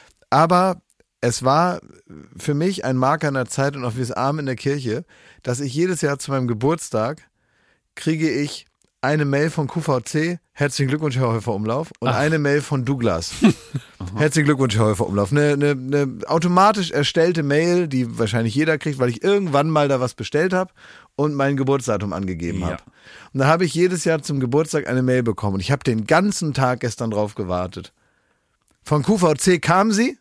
Aber es war für mich ein Marker einer Zeit und auch wie das Arm in der Kirche, dass ich jedes Jahr zu meinem Geburtstag kriege ich eine Mail von Q V C, herzlichen Glückwunsch, Herr Häufer-Umlauf, und Ach. eine Mail von Douglas. Herzlichen Glückwunsch, Herr Häufer-Umlauf. Eine, eine, eine automatisch erstellte Mail, die wahrscheinlich jeder kriegt, weil ich irgendwann mal da was bestellt habe und mein Geburtsdatum angegeben Ja. habe. Und da habe ich jedes Jahr zum Geburtstag eine Mail bekommen und ich habe den ganzen Tag gestern drauf gewartet. Von Q V C kam sie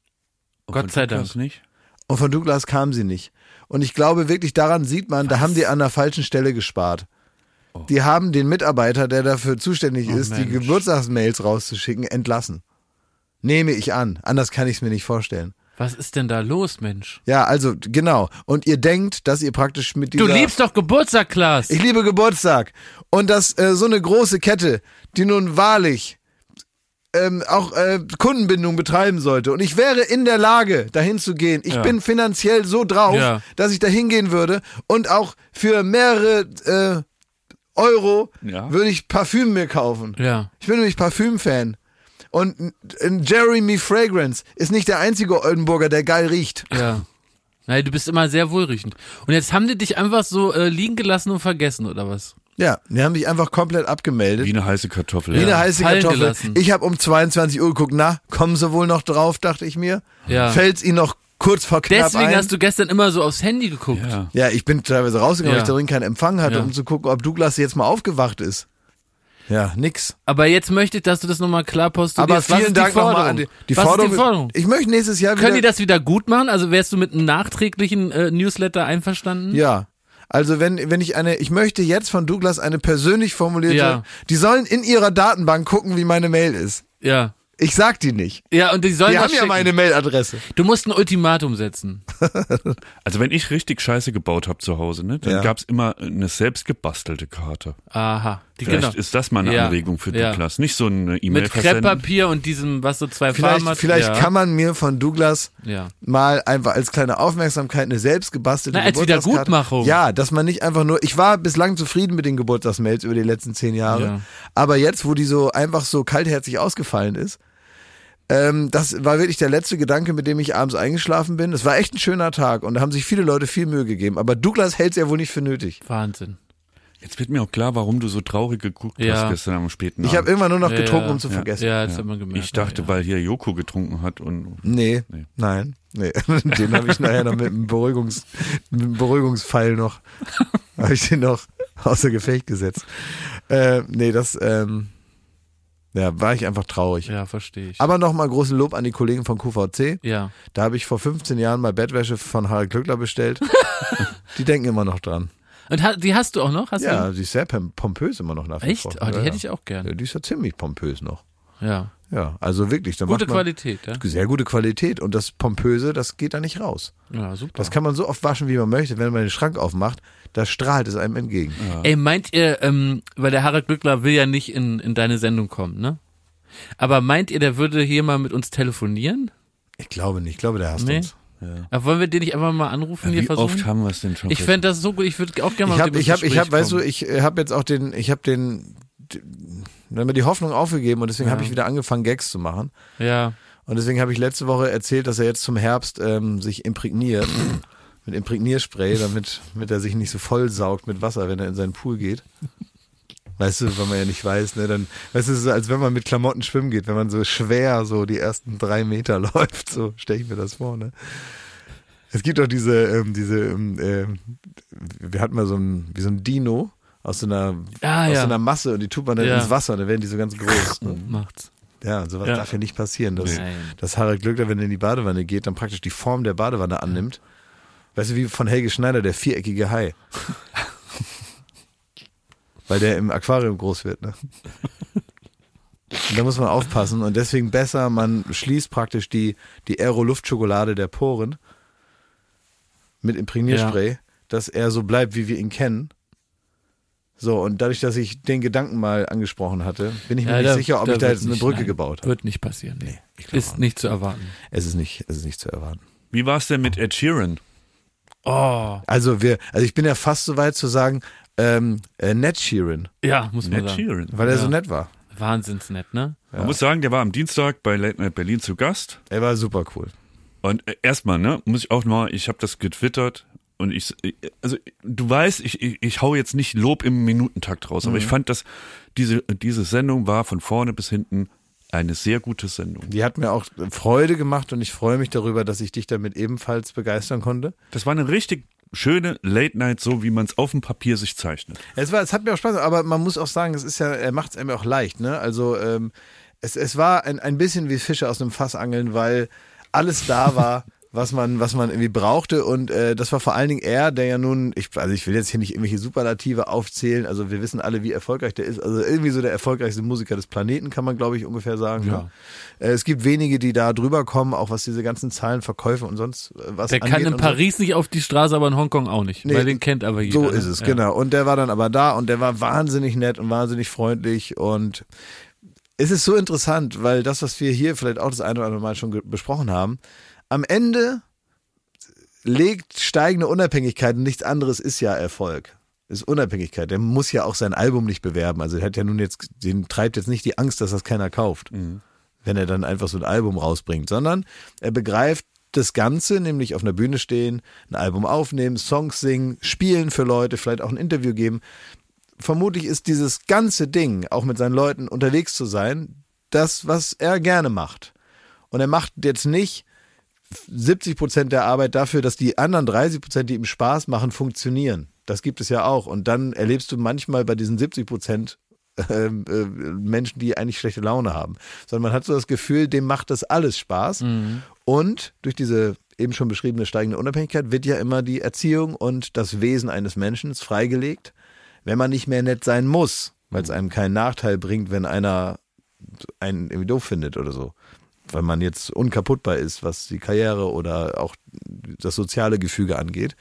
Und Gott von sei Douglas Dank. nicht? und von Douglas kam sie nicht. Und ich glaube wirklich, daran sieht man, da haben die an der falschen Stelle gespart. Oh. Die haben den Mitarbeiter, der dafür zuständig Oh, ist, die Mensch. Geburtstagsmails rauszuschicken, entlassen. Nehme ich an. Anders kann ich es mir nicht vorstellen. Was ist denn da los, Mensch? Ja, also genau. Und ihr denkt, dass ihr praktisch mit dieser... Du liebst doch Geburtstag, Klaas. Ich liebe Geburtstag. Und dass äh, so eine große Kette, die nun wahrlich ähm, auch äh, Kundenbindung betreiben sollte. Und ich wäre in der Lage, dahin zu gehen. Ich Ja. bin finanziell so drauf, Ja. dass ich da hingehen würde und auch für mehrere äh, Euro Ja. würde ich Parfüm mir kaufen. Ja. Ich bin nämlich Parfüm-Fan. Und n- n- Jeremy Fragrance ist nicht der einzige Oldenburger, der geil riecht. Ja. Nein, du bist immer sehr wohlriechend. Und jetzt haben die dich einfach so äh, liegen gelassen und vergessen, oder was? Ja, die haben mich einfach komplett abgemeldet. Wie eine heiße Kartoffel. Wie ja. eine heiße fallen Kartoffel. gelassen. Ich habe um zweiundzwanzig Uhr geguckt, na, kommen sie wohl noch drauf, dachte ich mir. Ja. Fällt's ihnen noch kurz vor knapp Deswegen ein. hast du gestern immer so aufs Handy geguckt. Ja. ja, ich bin teilweise rausgegangen, Ja. weil ich darin keinen Empfang hatte, Ja. um zu gucken, ob Douglas jetzt mal aufgewacht ist. Ja, nix. Aber jetzt möchte ich, dass du das nochmal klar postulierst. Aber Was vielen ist die Dank Forderung? nochmal an die, die Was Forderung. ist die Forderung? Ich möchte nächstes Jahr wieder... Können die das wieder gut machen? Also wärst du mit einem nachträglichen äh, Newsletter einverstanden? Ja. Also wenn, wenn ich eine, ich möchte jetzt von Douglas eine persönlich formulierte, Ja. die sollen in ihrer Datenbank gucken, wie meine Mail ist. Ja. Ich sag die nicht. Ja, und die sollen Die das haben ja schicken. meine Mailadresse. Du musst ein Ultimatum setzen. Also wenn ich richtig Scheiße gebaut habe zu Hause, ne, dann Ja. gab's immer eine selbst gebastelte Karte. Aha. Die, Vielleicht genau. ist das mal eine Ja. Anregung für Ja. Douglas. Nicht so eine E-Mail Mit versenden. Krepppapier und diesem, was so zwei Vielleicht, Farben hat. vielleicht ja. kann man mir von Douglas Ja. mal einfach als kleine Aufmerksamkeit eine selbst gebastelte Na, als Geburtstagskarte. Wiedergutmachung. Ja, dass man nicht einfach nur, ich war bislang zufrieden mit den Geburtstagsmails über die letzten zehn Jahre, Ja. aber jetzt, wo die so einfach so kaltherzig ausgefallen ist, ähm, das war wirklich der letzte Gedanke, mit dem ich abends eingeschlafen bin. Es war echt ein schöner Tag und da haben sich viele Leute viel Mühe gegeben, aber Douglas hält es ja wohl nicht für nötig. Wahnsinn. Jetzt wird mir auch klar, warum du so traurig geguckt Ja. hast gestern am späten Ich Abend. habe immer nur noch Ja, getrunken, ja. um zu Ja. vergessen. Ja, das hat man gemerkt. Ich dachte, ja. weil hier Joko getrunken hat und Nee, Nee. nein, nee. Den habe ich nachher noch mit einem, Beruhigungs, mit einem Beruhigungspfeil noch, habe ich den noch außer Gefecht gesetzt. Äh, nee, das, ähm, ja, war ich einfach traurig. Ja, verstehe ich. Aber nochmal großen Lob an die Kollegen von Q V C. ja. Da habe ich vor fünfzehn Jahren mal Bettwäsche von Harald Glückler bestellt. Die denken immer noch dran. Und ha- die hast du auch noch? Hast Ja, du? die ist sehr pom- pompös immer noch nach wie Echt? vor. Oh, die ja, hätte ja. ich auch gern. Ja, die ist ja ziemlich pompös noch. Ja. Ja, also wirklich. Da Gute macht man Qualität, ja? Sehr gute Qualität. Und das Pompöse, das geht da nicht raus. Ja, super. Das kann man so oft waschen, wie man möchte. Wenn man den Schrank aufmacht, da strahlt es einem entgegen. Ey, meint ihr, ähm, weil der Harald Glückler will ja nicht in, in deine Sendung kommen, ne? Aber meint ihr, der würde hier mal mit uns telefonieren? Ich glaube nicht. Ich glaube, der hasst Nee. uns. Aber wollen wir den nicht einfach mal anrufen, hier wie versuchen? oft haben wir es denn schon? Ich fände das so gut, ich würde auch gerne mal Ich mit habe, dem ich habe, ich ins habe, weißt du, Gespräch ich habe jetzt auch den, ich habe den, dann mir die Hoffnung aufgegeben und deswegen Ja. habe ich wieder angefangen, Gags zu machen. kommen. Ja, Und deswegen habe ich letzte Woche erzählt, dass er jetzt zum Herbst ähm, sich imprägniert mit Imprägnierspray, damit, damit er sich nicht so voll saugt mit Wasser, wenn er in seinen Pool geht. Weißt du, weil man ja nicht weiß, ne, dann, weißt du, es ist so, als wenn man mit Klamotten schwimmen geht, wenn man so schwer so die ersten drei Meter läuft, so stelle ich mir das vor, ne. Es gibt auch diese, ähm, diese, ähm, äh, wir hatten mal so ein, wie so ein Dino aus so einer, Ah, aus ja. so einer Masse und die tut man dann Ja. ins Wasser und dann werden die so ganz groß. Ne? macht's. Ja, sowas Ja. darf ja nicht passieren, dass, Nein. dass Harald Glückler, wenn er in die Badewanne geht, dann praktisch die Form der Badewanne annimmt. Weißt du, wie von Helge Schneider, der viereckige Hai. Weil der im Aquarium groß wird, ne? Und da muss man aufpassen und deswegen besser, man schließt praktisch die, die Aero-Luftschokolade der Poren mit Imprägnierspray, dass er so bleibt, wie wir ihn kennen. So, und dadurch, dass ich den Gedanken mal angesprochen hatte, bin ich mir Ja, nicht da- sicher, ob da ich da wird jetzt eine nicht- Brücke nein, gebaut habe. Wird nicht passieren. Nee. ich glaub auch Ist nicht zu erwarten. Es ist nicht, es ist nicht zu erwarten. Wie war es denn mit Ed Sheeran? Oh, Also wir, also ich bin ja fast so weit zu sagen, ähm, äh, Ned Sheeran, ja, muss man Ed sagen. Sheeran. weil er Ja. so nett war. Wahnsinnsnett, ne? Man muss sagen, der war am Dienstag bei Late Night Berlin zu Gast. Er war super cool. Und äh, erstmal, ne, muss ich auch mal, ich habe das getwittert und ich, also du weißt, ich, ich, ich hau jetzt nicht Lob im Minutentakt raus, aber ich fand, dass diese, diese Sendung war von vorne bis hinten eine sehr gute Sendung. Die hat mir auch Freude gemacht und ich freue mich darüber, dass ich dich damit ebenfalls begeistern konnte. Das war eine richtig schöne Late Night, so wie man es auf dem Papier sich zeichnet. Es war, es hat mir auch Spaß gemacht, aber man muss auch sagen, es ist ja, er macht es einem auch leicht, ne? Also ähm, es, es war ein, ein bisschen wie Fische aus einem Fass angeln, weil alles da war, was man, was man irgendwie brauchte. Und äh, das war vor allen Dingen er, der ja nun, ich, also ich will jetzt hier nicht irgendwelche Superlative aufzählen, also wir wissen alle, wie erfolgreich der ist. Also irgendwie so der erfolgreichste Musiker des Planeten, kann man, glaube ich, ungefähr sagen. Ja. Ne? Äh, es gibt wenige, die da drüber kommen, auch was diese ganzen Zahlen, Verkäufe und sonst äh, was Der angeht. kann in und Paris nicht auf die Straße, aber in Hongkong auch nicht, Nee, weil den kennt aber jeder. so ne? ist es, Ja. genau. Und der war dann aber da und der war wahnsinnig nett und wahnsinnig freundlich und es ist so interessant, weil das, was wir hier vielleicht auch das eine oder andere Mal schon ge- besprochen haben, am Ende legt steigende Unabhängigkeit und nichts anderes ist ja Erfolg. Ist Unabhängigkeit. Der muss ja auch sein Album nicht bewerben. Also er hat ja nun jetzt, den treibt jetzt nicht die Angst, dass das keiner kauft, Mhm. wenn er dann einfach so ein Album rausbringt, sondern er begreift das Ganze, nämlich auf einer Bühne stehen, ein Album aufnehmen, Songs singen, spielen für Leute, vielleicht auch ein Interview geben. Vermutlich ist dieses ganze Ding, auch mit seinen Leuten unterwegs zu sein, das, was er gerne macht. Und er macht jetzt nicht siebzig Prozent der Arbeit dafür, dass die anderen dreißig Prozent, die ihm Spaß machen, funktionieren. Das gibt es ja auch. Und dann erlebst du manchmal bei diesen siebzig Prozent äh, äh, Menschen, die eigentlich schlechte Laune haben. Sondern man hat so das Gefühl, dem macht das alles Spaß. Mhm. Und durch diese eben schon beschriebene steigende Unabhängigkeit wird ja immer die Erziehung und das Wesen eines Menschen freigelegt, wenn man nicht mehr nett sein muss, weil es einem keinen Nachteil bringt, wenn einer einen irgendwie doof findet oder so. Weil man jetzt unkaputtbar ist, was die Karriere oder auch das soziale Gefüge angeht.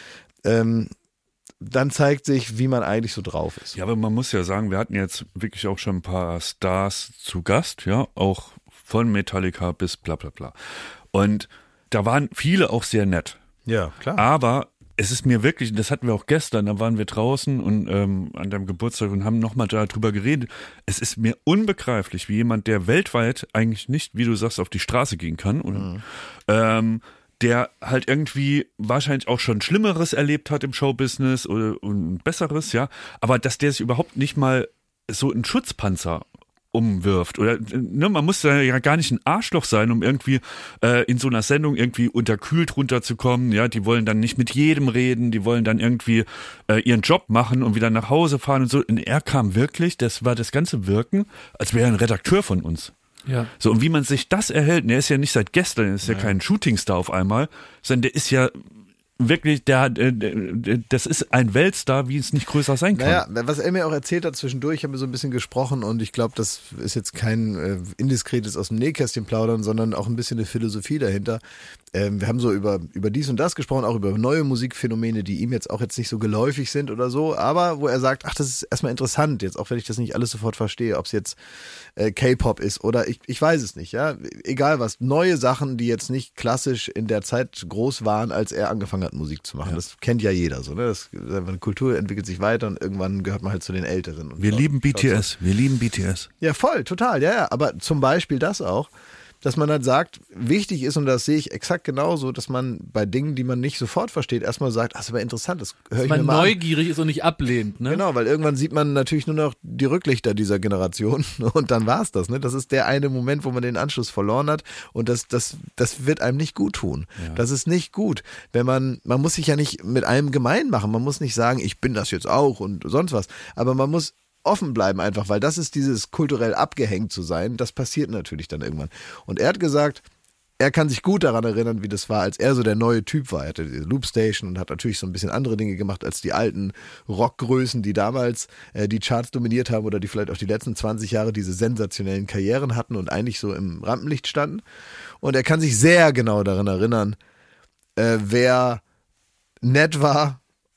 Ähm, dann zeigt sich, wie man eigentlich so drauf ist. Ja, aber man muss ja sagen, wir hatten jetzt wirklich auch schon ein paar Stars zu Gast, ja, auch von Metallica bis bla bla bla. Und da waren viele auch sehr nett. Ja, klar. Aber es ist mir wirklich, das hatten wir auch gestern, da waren wir draußen und ähm, an deinem Geburtstag und haben nochmal darüber geredet. Es ist mir unbegreiflich, wie jemand, der weltweit eigentlich nicht, wie du sagst, auf die Straße gehen kann, oder, mhm. ähm, der halt irgendwie wahrscheinlich auch schon Schlimmeres erlebt hat im Showbusiness oder und Besseres, ja, aber dass der sich überhaupt nicht mal so einen Schutzpanzer umwirft oder ne, man muss da ja gar nicht ein Arschloch sein, um irgendwie äh, in so einer Sendung irgendwie unterkühlt runterzukommen, ja, die wollen dann nicht mit jedem reden, die wollen dann irgendwie äh, ihren Job machen und wieder nach Hause fahren und so und er kam wirklich, das war das ganze Wirken, als wäre er ein Redakteur von uns. Ja. So, und wie man sich das erhält, und er ist ja nicht seit gestern, er ist ja, ja kein Shootingstar auf einmal, sondern der ist ja wirklich, der, der, der, das ist ein Weltstar, wie es nicht größer sein kann. Naja, was er mir auch erzählt hat zwischendurch, haben wir so ein bisschen gesprochen und ich glaube, das ist jetzt kein äh, indiskretes aus dem Nähkästchen plaudern, sondern auch ein bisschen eine Philosophie dahinter. Ähm, wir haben so über, über dies und das gesprochen, auch über neue Musikphänomene, die ihm jetzt auch jetzt nicht so geläufig sind oder so, aber wo er sagt, ach, das ist erstmal interessant, jetzt auch wenn ich das nicht alles sofort verstehe, ob es jetzt äh, K-Pop ist oder ich, ich weiß es nicht, ja, egal was, neue Sachen, die jetzt nicht klassisch in der Zeit groß waren, als er angefangen hat, Musik zu machen. Ja. Das kennt ja jeder so, ne? Das, die Kultur entwickelt sich weiter und irgendwann gehört man halt zu den Älteren. Und wir schaut, lieben B T S, so. wir lieben B T S. Ja, voll, total, ja, ja. Aber zum Beispiel das auch, dass man dann sagt, wichtig ist, und das sehe ich exakt genauso, dass man bei Dingen, die man nicht sofort versteht, erstmal sagt, ach, das ist aber interessant, das höre ich mir man mal neugierig an. Ist und nicht ablehnt, ne? Genau, weil irgendwann sieht man natürlich nur noch die Rücklichter dieser Generation und dann war's das, ne? Das ist der eine Moment, wo man den Anschluss verloren hat und das, das, das wird einem nicht gut tun. Ja. Das ist nicht gut, wenn man, man muss sich ja nicht mit allem gemein machen, man muss nicht sagen, ich bin das jetzt auch und sonst was, aber man muss offen bleiben einfach, weil das ist dieses kulturell abgehängt zu sein, das passiert natürlich dann irgendwann. Und er hat gesagt, er kann sich gut daran erinnern, wie das war, als er so der neue Typ war. Er hatte diese Loopstation und hat natürlich so ein bisschen andere Dinge gemacht als die alten Rockgrößen, die damals äh, die Charts dominiert haben oder die vielleicht auch die letzten zwanzig Jahre diese sensationellen Karrieren hatten und eigentlich so im Rampenlicht standen. Und er kann sich sehr genau daran erinnern, äh, wer nett war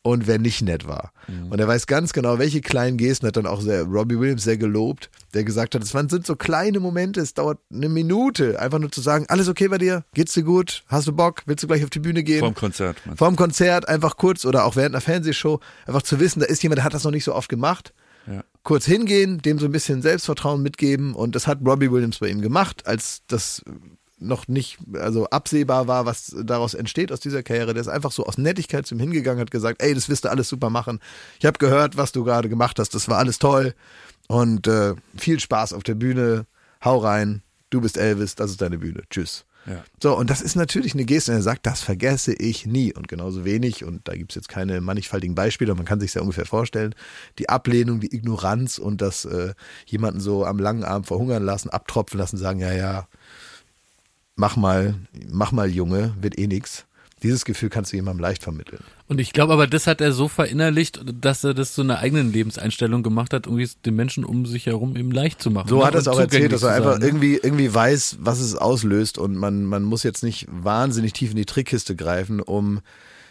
und wer nicht nett war. Mhm. Und er weiß ganz genau, welche kleinen Gesten, hat dann auch sehr, Robbie Williams sehr gelobt, der gesagt hat, es sind so kleine Momente, es dauert eine Minute, einfach nur zu sagen, alles okay bei dir, geht's dir gut, hast du Bock, willst du gleich auf die Bühne gehen? Vorm Konzert. Vorm Konzert, einfach kurz oder auch während einer Fernsehshow, einfach zu wissen, da ist jemand, der hat das noch nicht so oft gemacht. Ja. Kurz hingehen, dem so ein bisschen Selbstvertrauen mitgeben und das hat Robbie Williams bei ihm gemacht, als das noch nicht also absehbar war, was daraus entsteht aus dieser Karriere. Der ist einfach so aus Nettigkeit zu ihm hingegangen, hat gesagt, ey, das wirst du alles super machen. Ich habe gehört, was du gerade gemacht hast, das war alles toll und äh, viel Spaß auf der Bühne, hau rein, du bist Elvis, das ist deine Bühne, tschüss. Ja. So, und das ist natürlich eine Geste, und er sagt, das vergesse ich nie und genauso wenig und da gibt es jetzt keine mannigfaltigen Beispiele, man kann sich ja ungefähr vorstellen, die Ablehnung, die Ignoranz und das äh, jemanden so am langen Arm verhungern lassen, abtropfen lassen, sagen, ja, ja, mach mal, mach mal Junge, wird eh nix. Dieses Gefühl kannst du jemandem leicht vermitteln. Und ich glaube aber, das hat er so verinnerlicht, dass er das zu einer eigenen Lebenseinstellung gemacht hat, um es den Menschen um sich herum eben leicht zu machen. So hat er es auch erzählt, dass er einfach sein, irgendwie, irgendwie weiß, was es auslöst und man, man muss jetzt nicht wahnsinnig tief in die Trickkiste greifen, um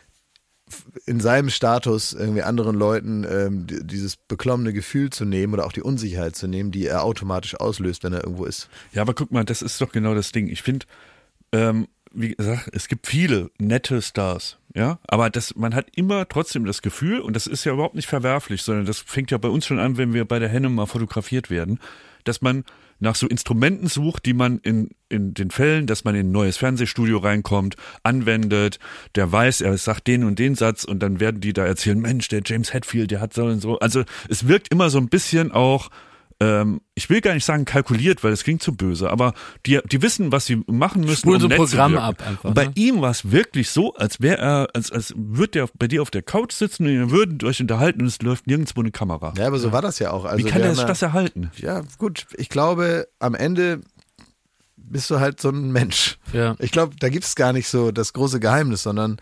in seinem Status irgendwie anderen Leuten ähm, dieses beklommene Gefühl zu nehmen oder auch die Unsicherheit zu nehmen, die er automatisch auslöst, wenn er irgendwo ist. Ja, aber guck mal, das ist doch genau das Ding. Ich finde, ähm, wie gesagt, es gibt viele nette Stars, ja, aber das, man hat immer trotzdem das Gefühl, und das ist ja überhaupt nicht verwerflich, sondern das fängt ja bei uns schon an, wenn wir bei der Henne mal fotografiert werden, dass man nach so Instrumenten sucht, die man in, in den Fällen, dass man in ein neues Fernsehstudio reinkommt, anwendet, der weiß, er sagt den und den Satz und dann werden die da erzählen, Mensch, der James Hetfield, der hat so und so. Also es wirkt immer so ein bisschen auch, ähm, ich will gar nicht sagen kalkuliert, weil das klingt zu böse, aber die, die wissen, was sie machen müssen. Spulen um so Programme ab einfach. Und bei ne? ihm war es wirklich so, als wäre er, als, als würde der bei dir auf der Couch sitzen und ihr würdet euch unterhalten und es läuft nirgendwo eine Kamera. Ja, aber so war das ja auch. Also wie kann der das, das erhalten? Ja, gut, ich glaube, am Ende bist du halt so ein Mensch. Ja. Ich glaube, da gibt es gar nicht so das große Geheimnis, sondern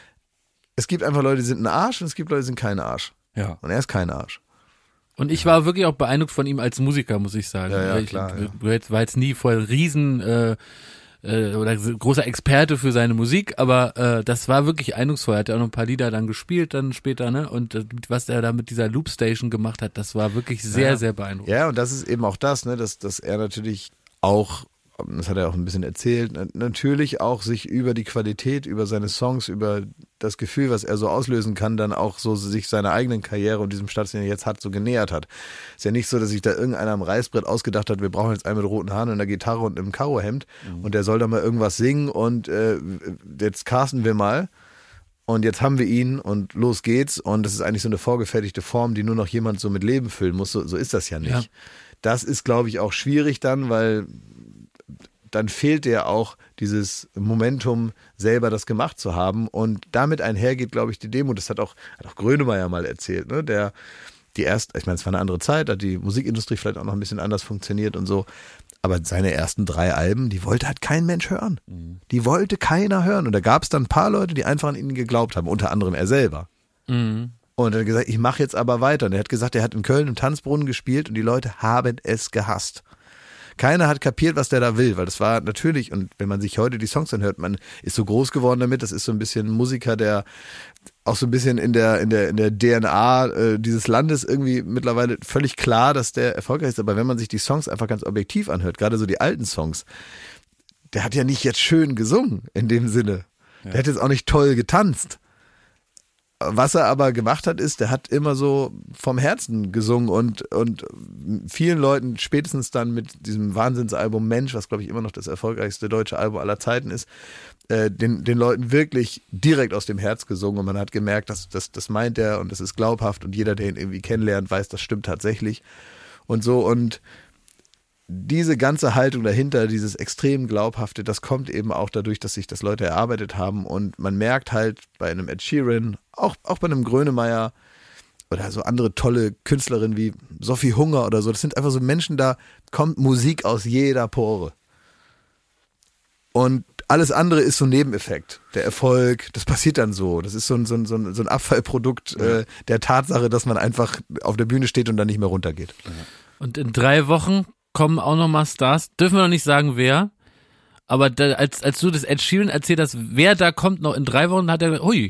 es gibt einfach Leute, die sind ein Arsch und es gibt Leute, die sind kein Arsch. Ja. Und er ist kein Arsch. Und ich war wirklich auch beeindruckt von ihm als Musiker, muss ich sagen. Ja, ja, ich klar, ja. war jetzt nie voll riesen äh, äh, oder großer Experte für seine Musik, aber äh, das war wirklich eindrucksvoll. Er hat ja auch noch ein paar Lieder dann gespielt dann später, ne? Und äh, was er da mit dieser Loopstation gemacht hat, das war wirklich sehr, ja. sehr beeindruckend. Ja, und das ist eben auch das, ne, dass, dass er natürlich auch, das hat er auch ein bisschen erzählt, natürlich auch sich über die Qualität, über seine Songs, über das Gefühl, was er so auslösen kann, dann auch so sich seiner eigenen Karriere und diesem Status, den er jetzt hat, so genähert hat. Ist ja nicht so, dass sich da irgendeiner am Reißbrett ausgedacht hat, wir brauchen jetzt einen mit roten Haaren und einer Gitarre und einem Karohemd mhm. und der soll da mal irgendwas singen und äh, jetzt casten wir mal und jetzt haben wir ihn und los geht's und das ist eigentlich so eine vorgefertigte Form, die nur noch jemand so mit Leben füllen muss. So, so ist das ja nicht. Ja. Das ist, glaube ich, auch schwierig dann, weil dann fehlt dir auch dieses Momentum, selber das gemacht zu haben. Und damit einhergeht, glaube ich, die Demo. Das hat auch, hat auch Grönemeyer mal erzählt, ne? Der, die erste, ich meine, es war eine andere Zeit, hat die Musikindustrie vielleicht auch noch ein bisschen anders funktioniert und so. Aber seine ersten drei Alben, die wollte halt kein Mensch hören. Mhm. Die wollte keiner hören. Und da gab es dann ein paar Leute, die einfach an ihn geglaubt haben, unter anderem er selber. Mhm. Und er hat gesagt, ich mache jetzt aber weiter. Und er hat gesagt, er hat in Köln im Tanzbrunnen gespielt und die Leute haben es gehasst. Keiner hat kapiert, was der da will, weil das war natürlich, und wenn man sich heute die Songs anhört, man ist so groß geworden damit, das ist so ein bisschen ein Musiker, der auch so ein bisschen in der in der in der D N A äh, dieses Landes irgendwie mittlerweile völlig klar, dass der erfolgreich ist, aber wenn man sich die Songs einfach ganz objektiv anhört, gerade so die alten Songs, der hat ja nicht jetzt schön gesungen in dem Sinne. Ja. Der hat jetzt auch nicht toll getanzt. Was er aber gemacht hat, ist, der hat immer so vom Herzen gesungen und, und vielen Leuten spätestens dann mit diesem Wahnsinnsalbum Mensch, was glaube ich immer noch das erfolgreichste deutsche Album aller Zeiten ist, äh, den, den Leuten wirklich direkt aus dem Herz gesungen und man hat gemerkt, dass, dass, das meint er und das ist glaubhaft und jeder, der ihn irgendwie kennenlernt, weiß, das stimmt tatsächlich und so und diese ganze Haltung dahinter, dieses extrem Glaubhafte, das kommt eben auch dadurch, dass sich das Leute erarbeitet haben und man merkt halt bei einem Ed Sheeran, auch, auch bei einem Grönemeyer oder so andere tolle Künstlerinnen wie Sophie Hunger oder so, das sind einfach so Menschen, da kommt Musik aus jeder Pore. Und alles andere ist so ein Nebeneffekt. Der Erfolg, das passiert dann so. Das ist so ein, so ein, so ein, so ein Abfallprodukt ja. äh, der Tatsache, dass man einfach auf der Bühne steht und dann nicht mehr runtergeht. Und in drei Wochen kommen auch nochmal Stars, dürfen wir noch nicht sagen, wer, aber da, als, als du das Ed Sheeran erzählt hast, wer da kommt noch in drei Wochen, hat er gesagt, hui,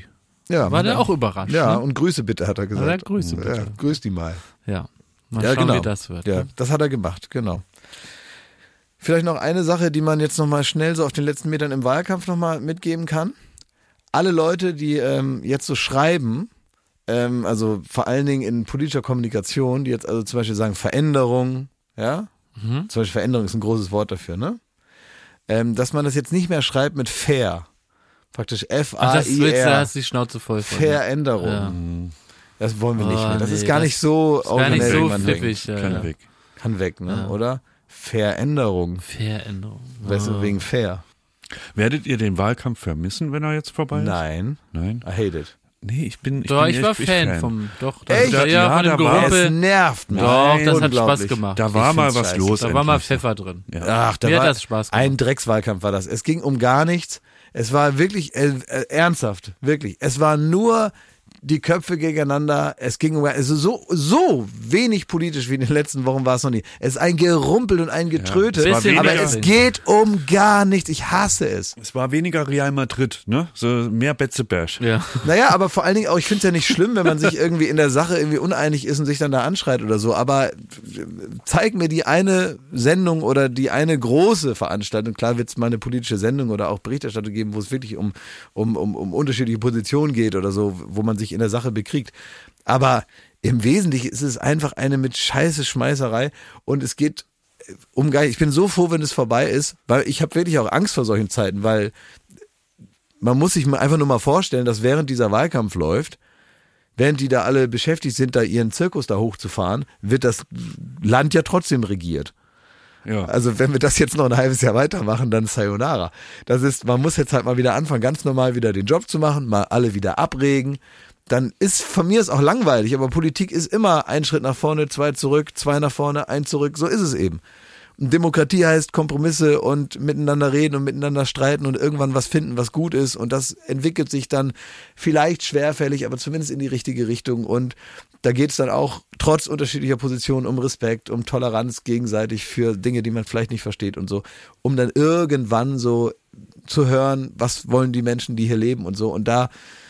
Ja, war der auch überrascht. Ja, ne? und Grüße bitte, hat er gesagt. Ja, Grüße bitte. Ja, grüß die mal. Ja, mal Ja, schauen, genau. wie das wird. Ja, ne? das hat er gemacht, genau. Vielleicht noch eine Sache, die man jetzt nochmal schnell so auf den letzten Metern im Wahlkampf nochmal mitgeben kann. Alle Leute, die ähm, jetzt so schreiben, ähm, also vor allen Dingen in politischer Kommunikation, die jetzt also zum Beispiel sagen Veränderung, ja, Mhm. zum Beispiel Veränderung ist ein großes Wort dafür, ne? Ähm, dass man das jetzt nicht mehr schreibt mit fair. Praktisch F Ach, A das I willst du, da R. hast du die Schnauze voll von. Veränderung. Ja. Das wollen wir nicht Oh, mehr. Das nee, ist gar das nicht so ist gar nicht originell, so wie man denkt. pfiffig. Ja, Kann ja. weg. Kann weg, ne? Ja. Oder? Veränderung. Veränderung. Weißt du, Oh. wegen fair. Werdet ihr den Wahlkampf vermissen, wenn er jetzt vorbei ist? Nein. Nein? I hate it. Nee, ich bin ich Doch, bin ich war echt Fan, vom, doch, das Echt? ja, Ja, von dem da war- Es Gerumpel. nervt mich. Doch, das hat Unglaublich. Spaß gemacht. Da war Ich mal find's was scheiße. los. Da war mal endlich. Pfeffer drin. Ja. Ach, da Mir war hat das Spaß gemacht. ein Dreckswahlkampf war das. Es ging um gar nichts. Es war wirklich äh, äh, ernsthaft, wirklich. Es war nur die Köpfe gegeneinander. Es ging um also so so wenig politisch wie in den letzten Wochen war es noch nie. Es ist ein Gerumpel und ein Getröte, es war Bisschen aber weniger- es geht um gar nichts. Ich hasse es. Es war weniger Real Madrid, ne? So mehr Betzeberg. Ja. Naja, aber vor allen Dingen auch, ich finde es ja nicht schlimm, wenn man sich irgendwie in der Sache irgendwie uneinig ist und sich dann da anschreit oder so, aber zeig mir die eine Sendung oder die eine große Veranstaltung, klar wird es mal eine politische Sendung oder auch Berichterstattung geben, wo es wirklich um, um, um, um unterschiedliche Positionen geht oder so, wo man sich in der Sache bekriegt, aber im Wesentlichen ist es einfach eine mit Scheiße Schmeißerei und es geht um gar ich bin so froh, wenn es vorbei ist, weil ich habe wirklich auch Angst vor solchen Zeiten, weil man muss sich mal einfach nur mal vorstellen, dass während dieser Wahlkampf läuft, während die da alle beschäftigt sind, da ihren Zirkus da hochzufahren, wird das Land ja trotzdem regiert. Ja. Also wenn wir das jetzt noch ein halbes Jahr weitermachen, dann Sayonara. Das ist, man muss jetzt halt mal wieder anfangen, ganz normal wieder den Job zu machen, mal alle wieder abregen. Dann ist von mir ist auch langweilig, aber Politik ist immer ein Schritt nach vorne, zwei zurück, zwei nach vorne, ein zurück, so ist es eben. Und Demokratie heißt Kompromisse und miteinander reden und miteinander streiten und irgendwann was finden, was gut ist und das entwickelt sich dann vielleicht schwerfällig, aber zumindest in die richtige Richtung und da geht es dann auch trotz unterschiedlicher Positionen um Respekt, um Toleranz gegenseitig für Dinge, die man vielleicht nicht versteht und so, um dann irgendwann so zu hören, was wollen die Menschen, die hier leben und so und da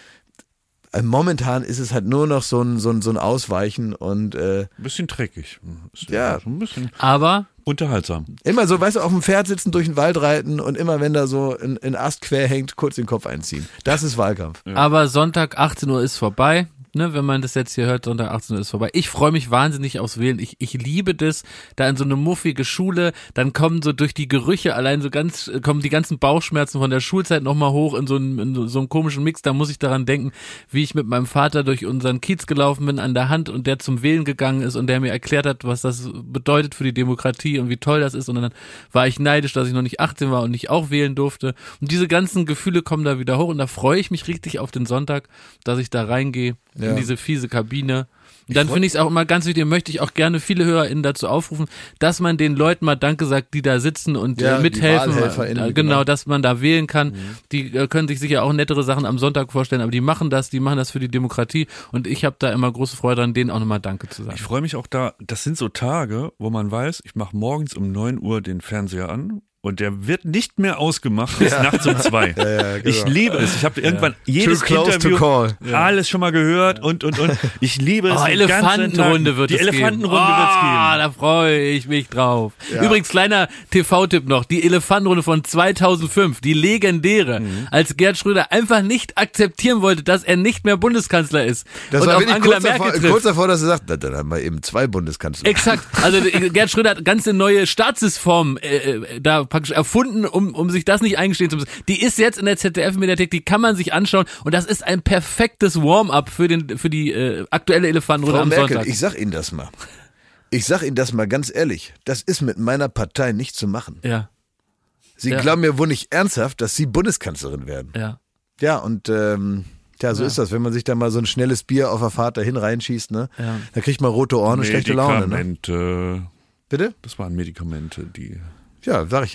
momentan ist es halt nur noch so ein, so ein, so ein Ausweichen und äh, Ein bisschen dreckig. Ist Ja. so ein bisschen Aber unterhaltsam. immer so, weißt du, auf dem Pferd sitzen, durch den Wald reiten und immer, wenn da so ein, ein Ast quer hängt, kurz den Kopf einziehen. Das ist Wahlkampf. Aber Sonntag achtzehn Uhr ist vorbei. Ne, wenn man das jetzt hier hört, Sonntag achtzehn Uhr ist vorbei. Ich freue mich wahnsinnig aufs Wählen. Ich, ich liebe das, da in so eine muffige Schule, dann kommen so durch die Gerüche allein so ganz, kommen die ganzen Bauchschmerzen von der Schulzeit nochmal hoch in so, einen, in so, so einen komischen Mix. Da muss ich daran denken, wie ich mit meinem Vater durch unseren Kiez gelaufen bin an der Hand und der zum Wählen gegangen ist und der mir erklärt hat, was das bedeutet für die Demokratie und wie toll das ist. Und dann war ich neidisch, dass ich noch nicht achtzehn war und nicht auch wählen durfte. Und diese ganzen Gefühle kommen da wieder hoch und da freue ich mich richtig auf den Sonntag, dass ich da reingehe. Ja. In diese fiese Kabine. Und dann finde ich es auch immer ganz wichtig, möchte ich auch gerne viele HörerInnen dazu aufrufen, dass man den Leuten mal Danke sagt, die da sitzen und Ja, äh, die mithelfen. WahlhelferInnen, Äh, genau. genau, dass man da wählen kann. Die äh, können sich sicher auch nettere Sachen am Sonntag vorstellen, aber die machen das, die machen das für die Demokratie und ich habe da immer große Freude dran, denen auch nochmal Danke zu sagen. Ich freue mich auch da, das sind so Tage, wo man weiß, ich mache morgens um neun Uhr den Fernseher an und der wird nicht mehr ausgemacht bis nachts um zwei. Ja, ja, genau. Ich liebe es. Ich habe irgendwann jedes Too close Interview to call. alles schon mal gehört und und und ich liebe es. Oh, den ganzen Elefantenrunde Tag. wird Die es Elefantenrunde geben. wird's Oh, geben. da freue ich mich drauf. Ja. Übrigens, kleiner T V-Tipp noch. Die Elefantenrunde von zweitausendfünf, die legendäre, Mhm. als Gerd Schröder einfach nicht akzeptieren wollte, dass er nicht mehr Bundeskanzler ist. Das und war auf wirklich Angela kurz davor, Merkel trifft. kurz davor, dass er sagt, na, dann haben wir eben zwei Bundeskanzler. Exakt. Also Gerd Schröder hat ganz eine neue Staatsform äh, äh, da praktisch erfunden, um, um sich das nicht eingestehen zu müssen. Die ist jetzt in der Z D F-Mediathek, die kann man sich anschauen und das ist ein perfektes Warm-up für den für die äh, aktuelle Elefantenrunde Frau am Merkel, Sonntag. ich sag Ihnen das mal. Ich sag Ihnen das mal ganz ehrlich. Das ist mit meiner Partei nicht zu machen. Ja, Sie Ja. glauben mir wohl nicht ernsthaft, dass Sie Bundeskanzlerin werden. ja. Ja, und ähm, ja, so Ja. ist das, wenn man sich da mal so ein schnelles Bier auf der Fahrt dahin reinschießt, ne? Ja. Da kriegt man rote Ohren und schlechte Laune, ne? Medikamente. Bitte? Das waren Medikamente, die. Ja, sag ich ja. Ja.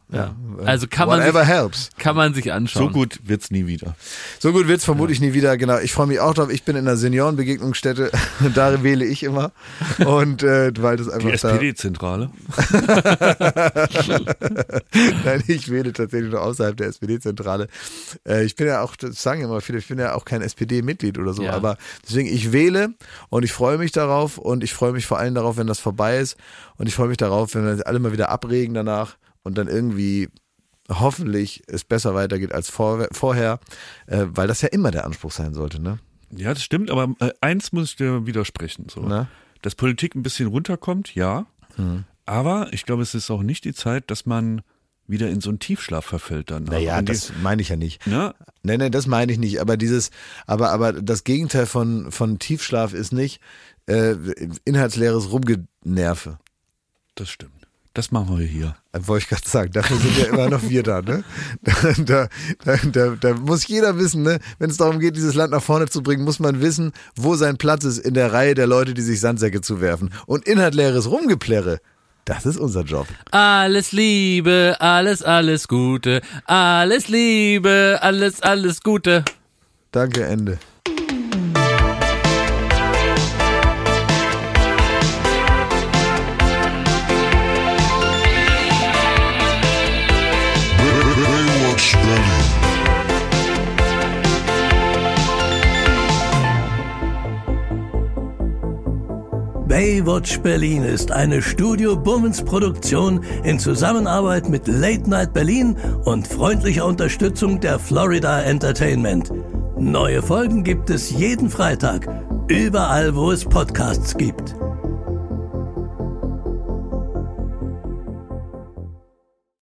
Ja. Also kann man, Whatever sich, helps. kann man sich anschauen. So gut wird's nie wieder. So gut wird's vermutlich ja. nie wieder, genau. Ich freue mich auch drauf. Ich bin in einer Seniorenbegegnungsstätte, da wähle ich immer. Und äh, weil das einfach die S P D-Zentrale? Nein, ich wähle tatsächlich nur außerhalb der S P D-Zentrale. Äh, ich bin ja auch, das sagen immer viele, ich bin ja auch kein S P D-Mitglied oder so, ja. aber deswegen, ich wähle und ich freue mich darauf und ich freue mich vor allem darauf, wenn das vorbei ist und ich freue mich darauf, wenn wir alle mal wieder abregen danach und dann irgendwie hoffentlich es besser weitergeht als vor, vorher, äh, weil das ja immer der Anspruch sein sollte, ne? Ja, das stimmt, aber äh, eins muss ich dir widersprechen. So. Na? Dass Politik ein bisschen runterkommt, ja, hm. aber ich glaube, es ist auch nicht die Zeit, dass man wieder in so einen Tiefschlaf verfällt dann. Naja, das meine ich ja nicht. Ne? Nee, nee, das meine ich nicht, aber dieses, aber, aber das Gegenteil von, von Tiefschlaf ist nicht äh, inhaltsleeres Rumgenerve. Das stimmt. Das machen wir hier. Wollte ich gerade sagen, dafür sind ja immer noch wir da, ne? Da, da, da, da muss jeder wissen, ne? Wenn es darum geht, dieses Land nach vorne zu bringen, muss man wissen, wo sein Platz ist in der Reihe der Leute, die sich Sandsäcke zuwerfen. Und inhaltleeres Rumgeplärre, das ist unser Job. Alles Liebe, alles, alles Gute. Alles Liebe, alles, alles Gute. Danke, Ende. Baywatch Berlin ist eine Studio Bummens Produktion in Zusammenarbeit mit Late Night Berlin und freundlicher Unterstützung der Florida Entertainment. Neue Folgen gibt es jeden Freitag, überall wo es Podcasts gibt.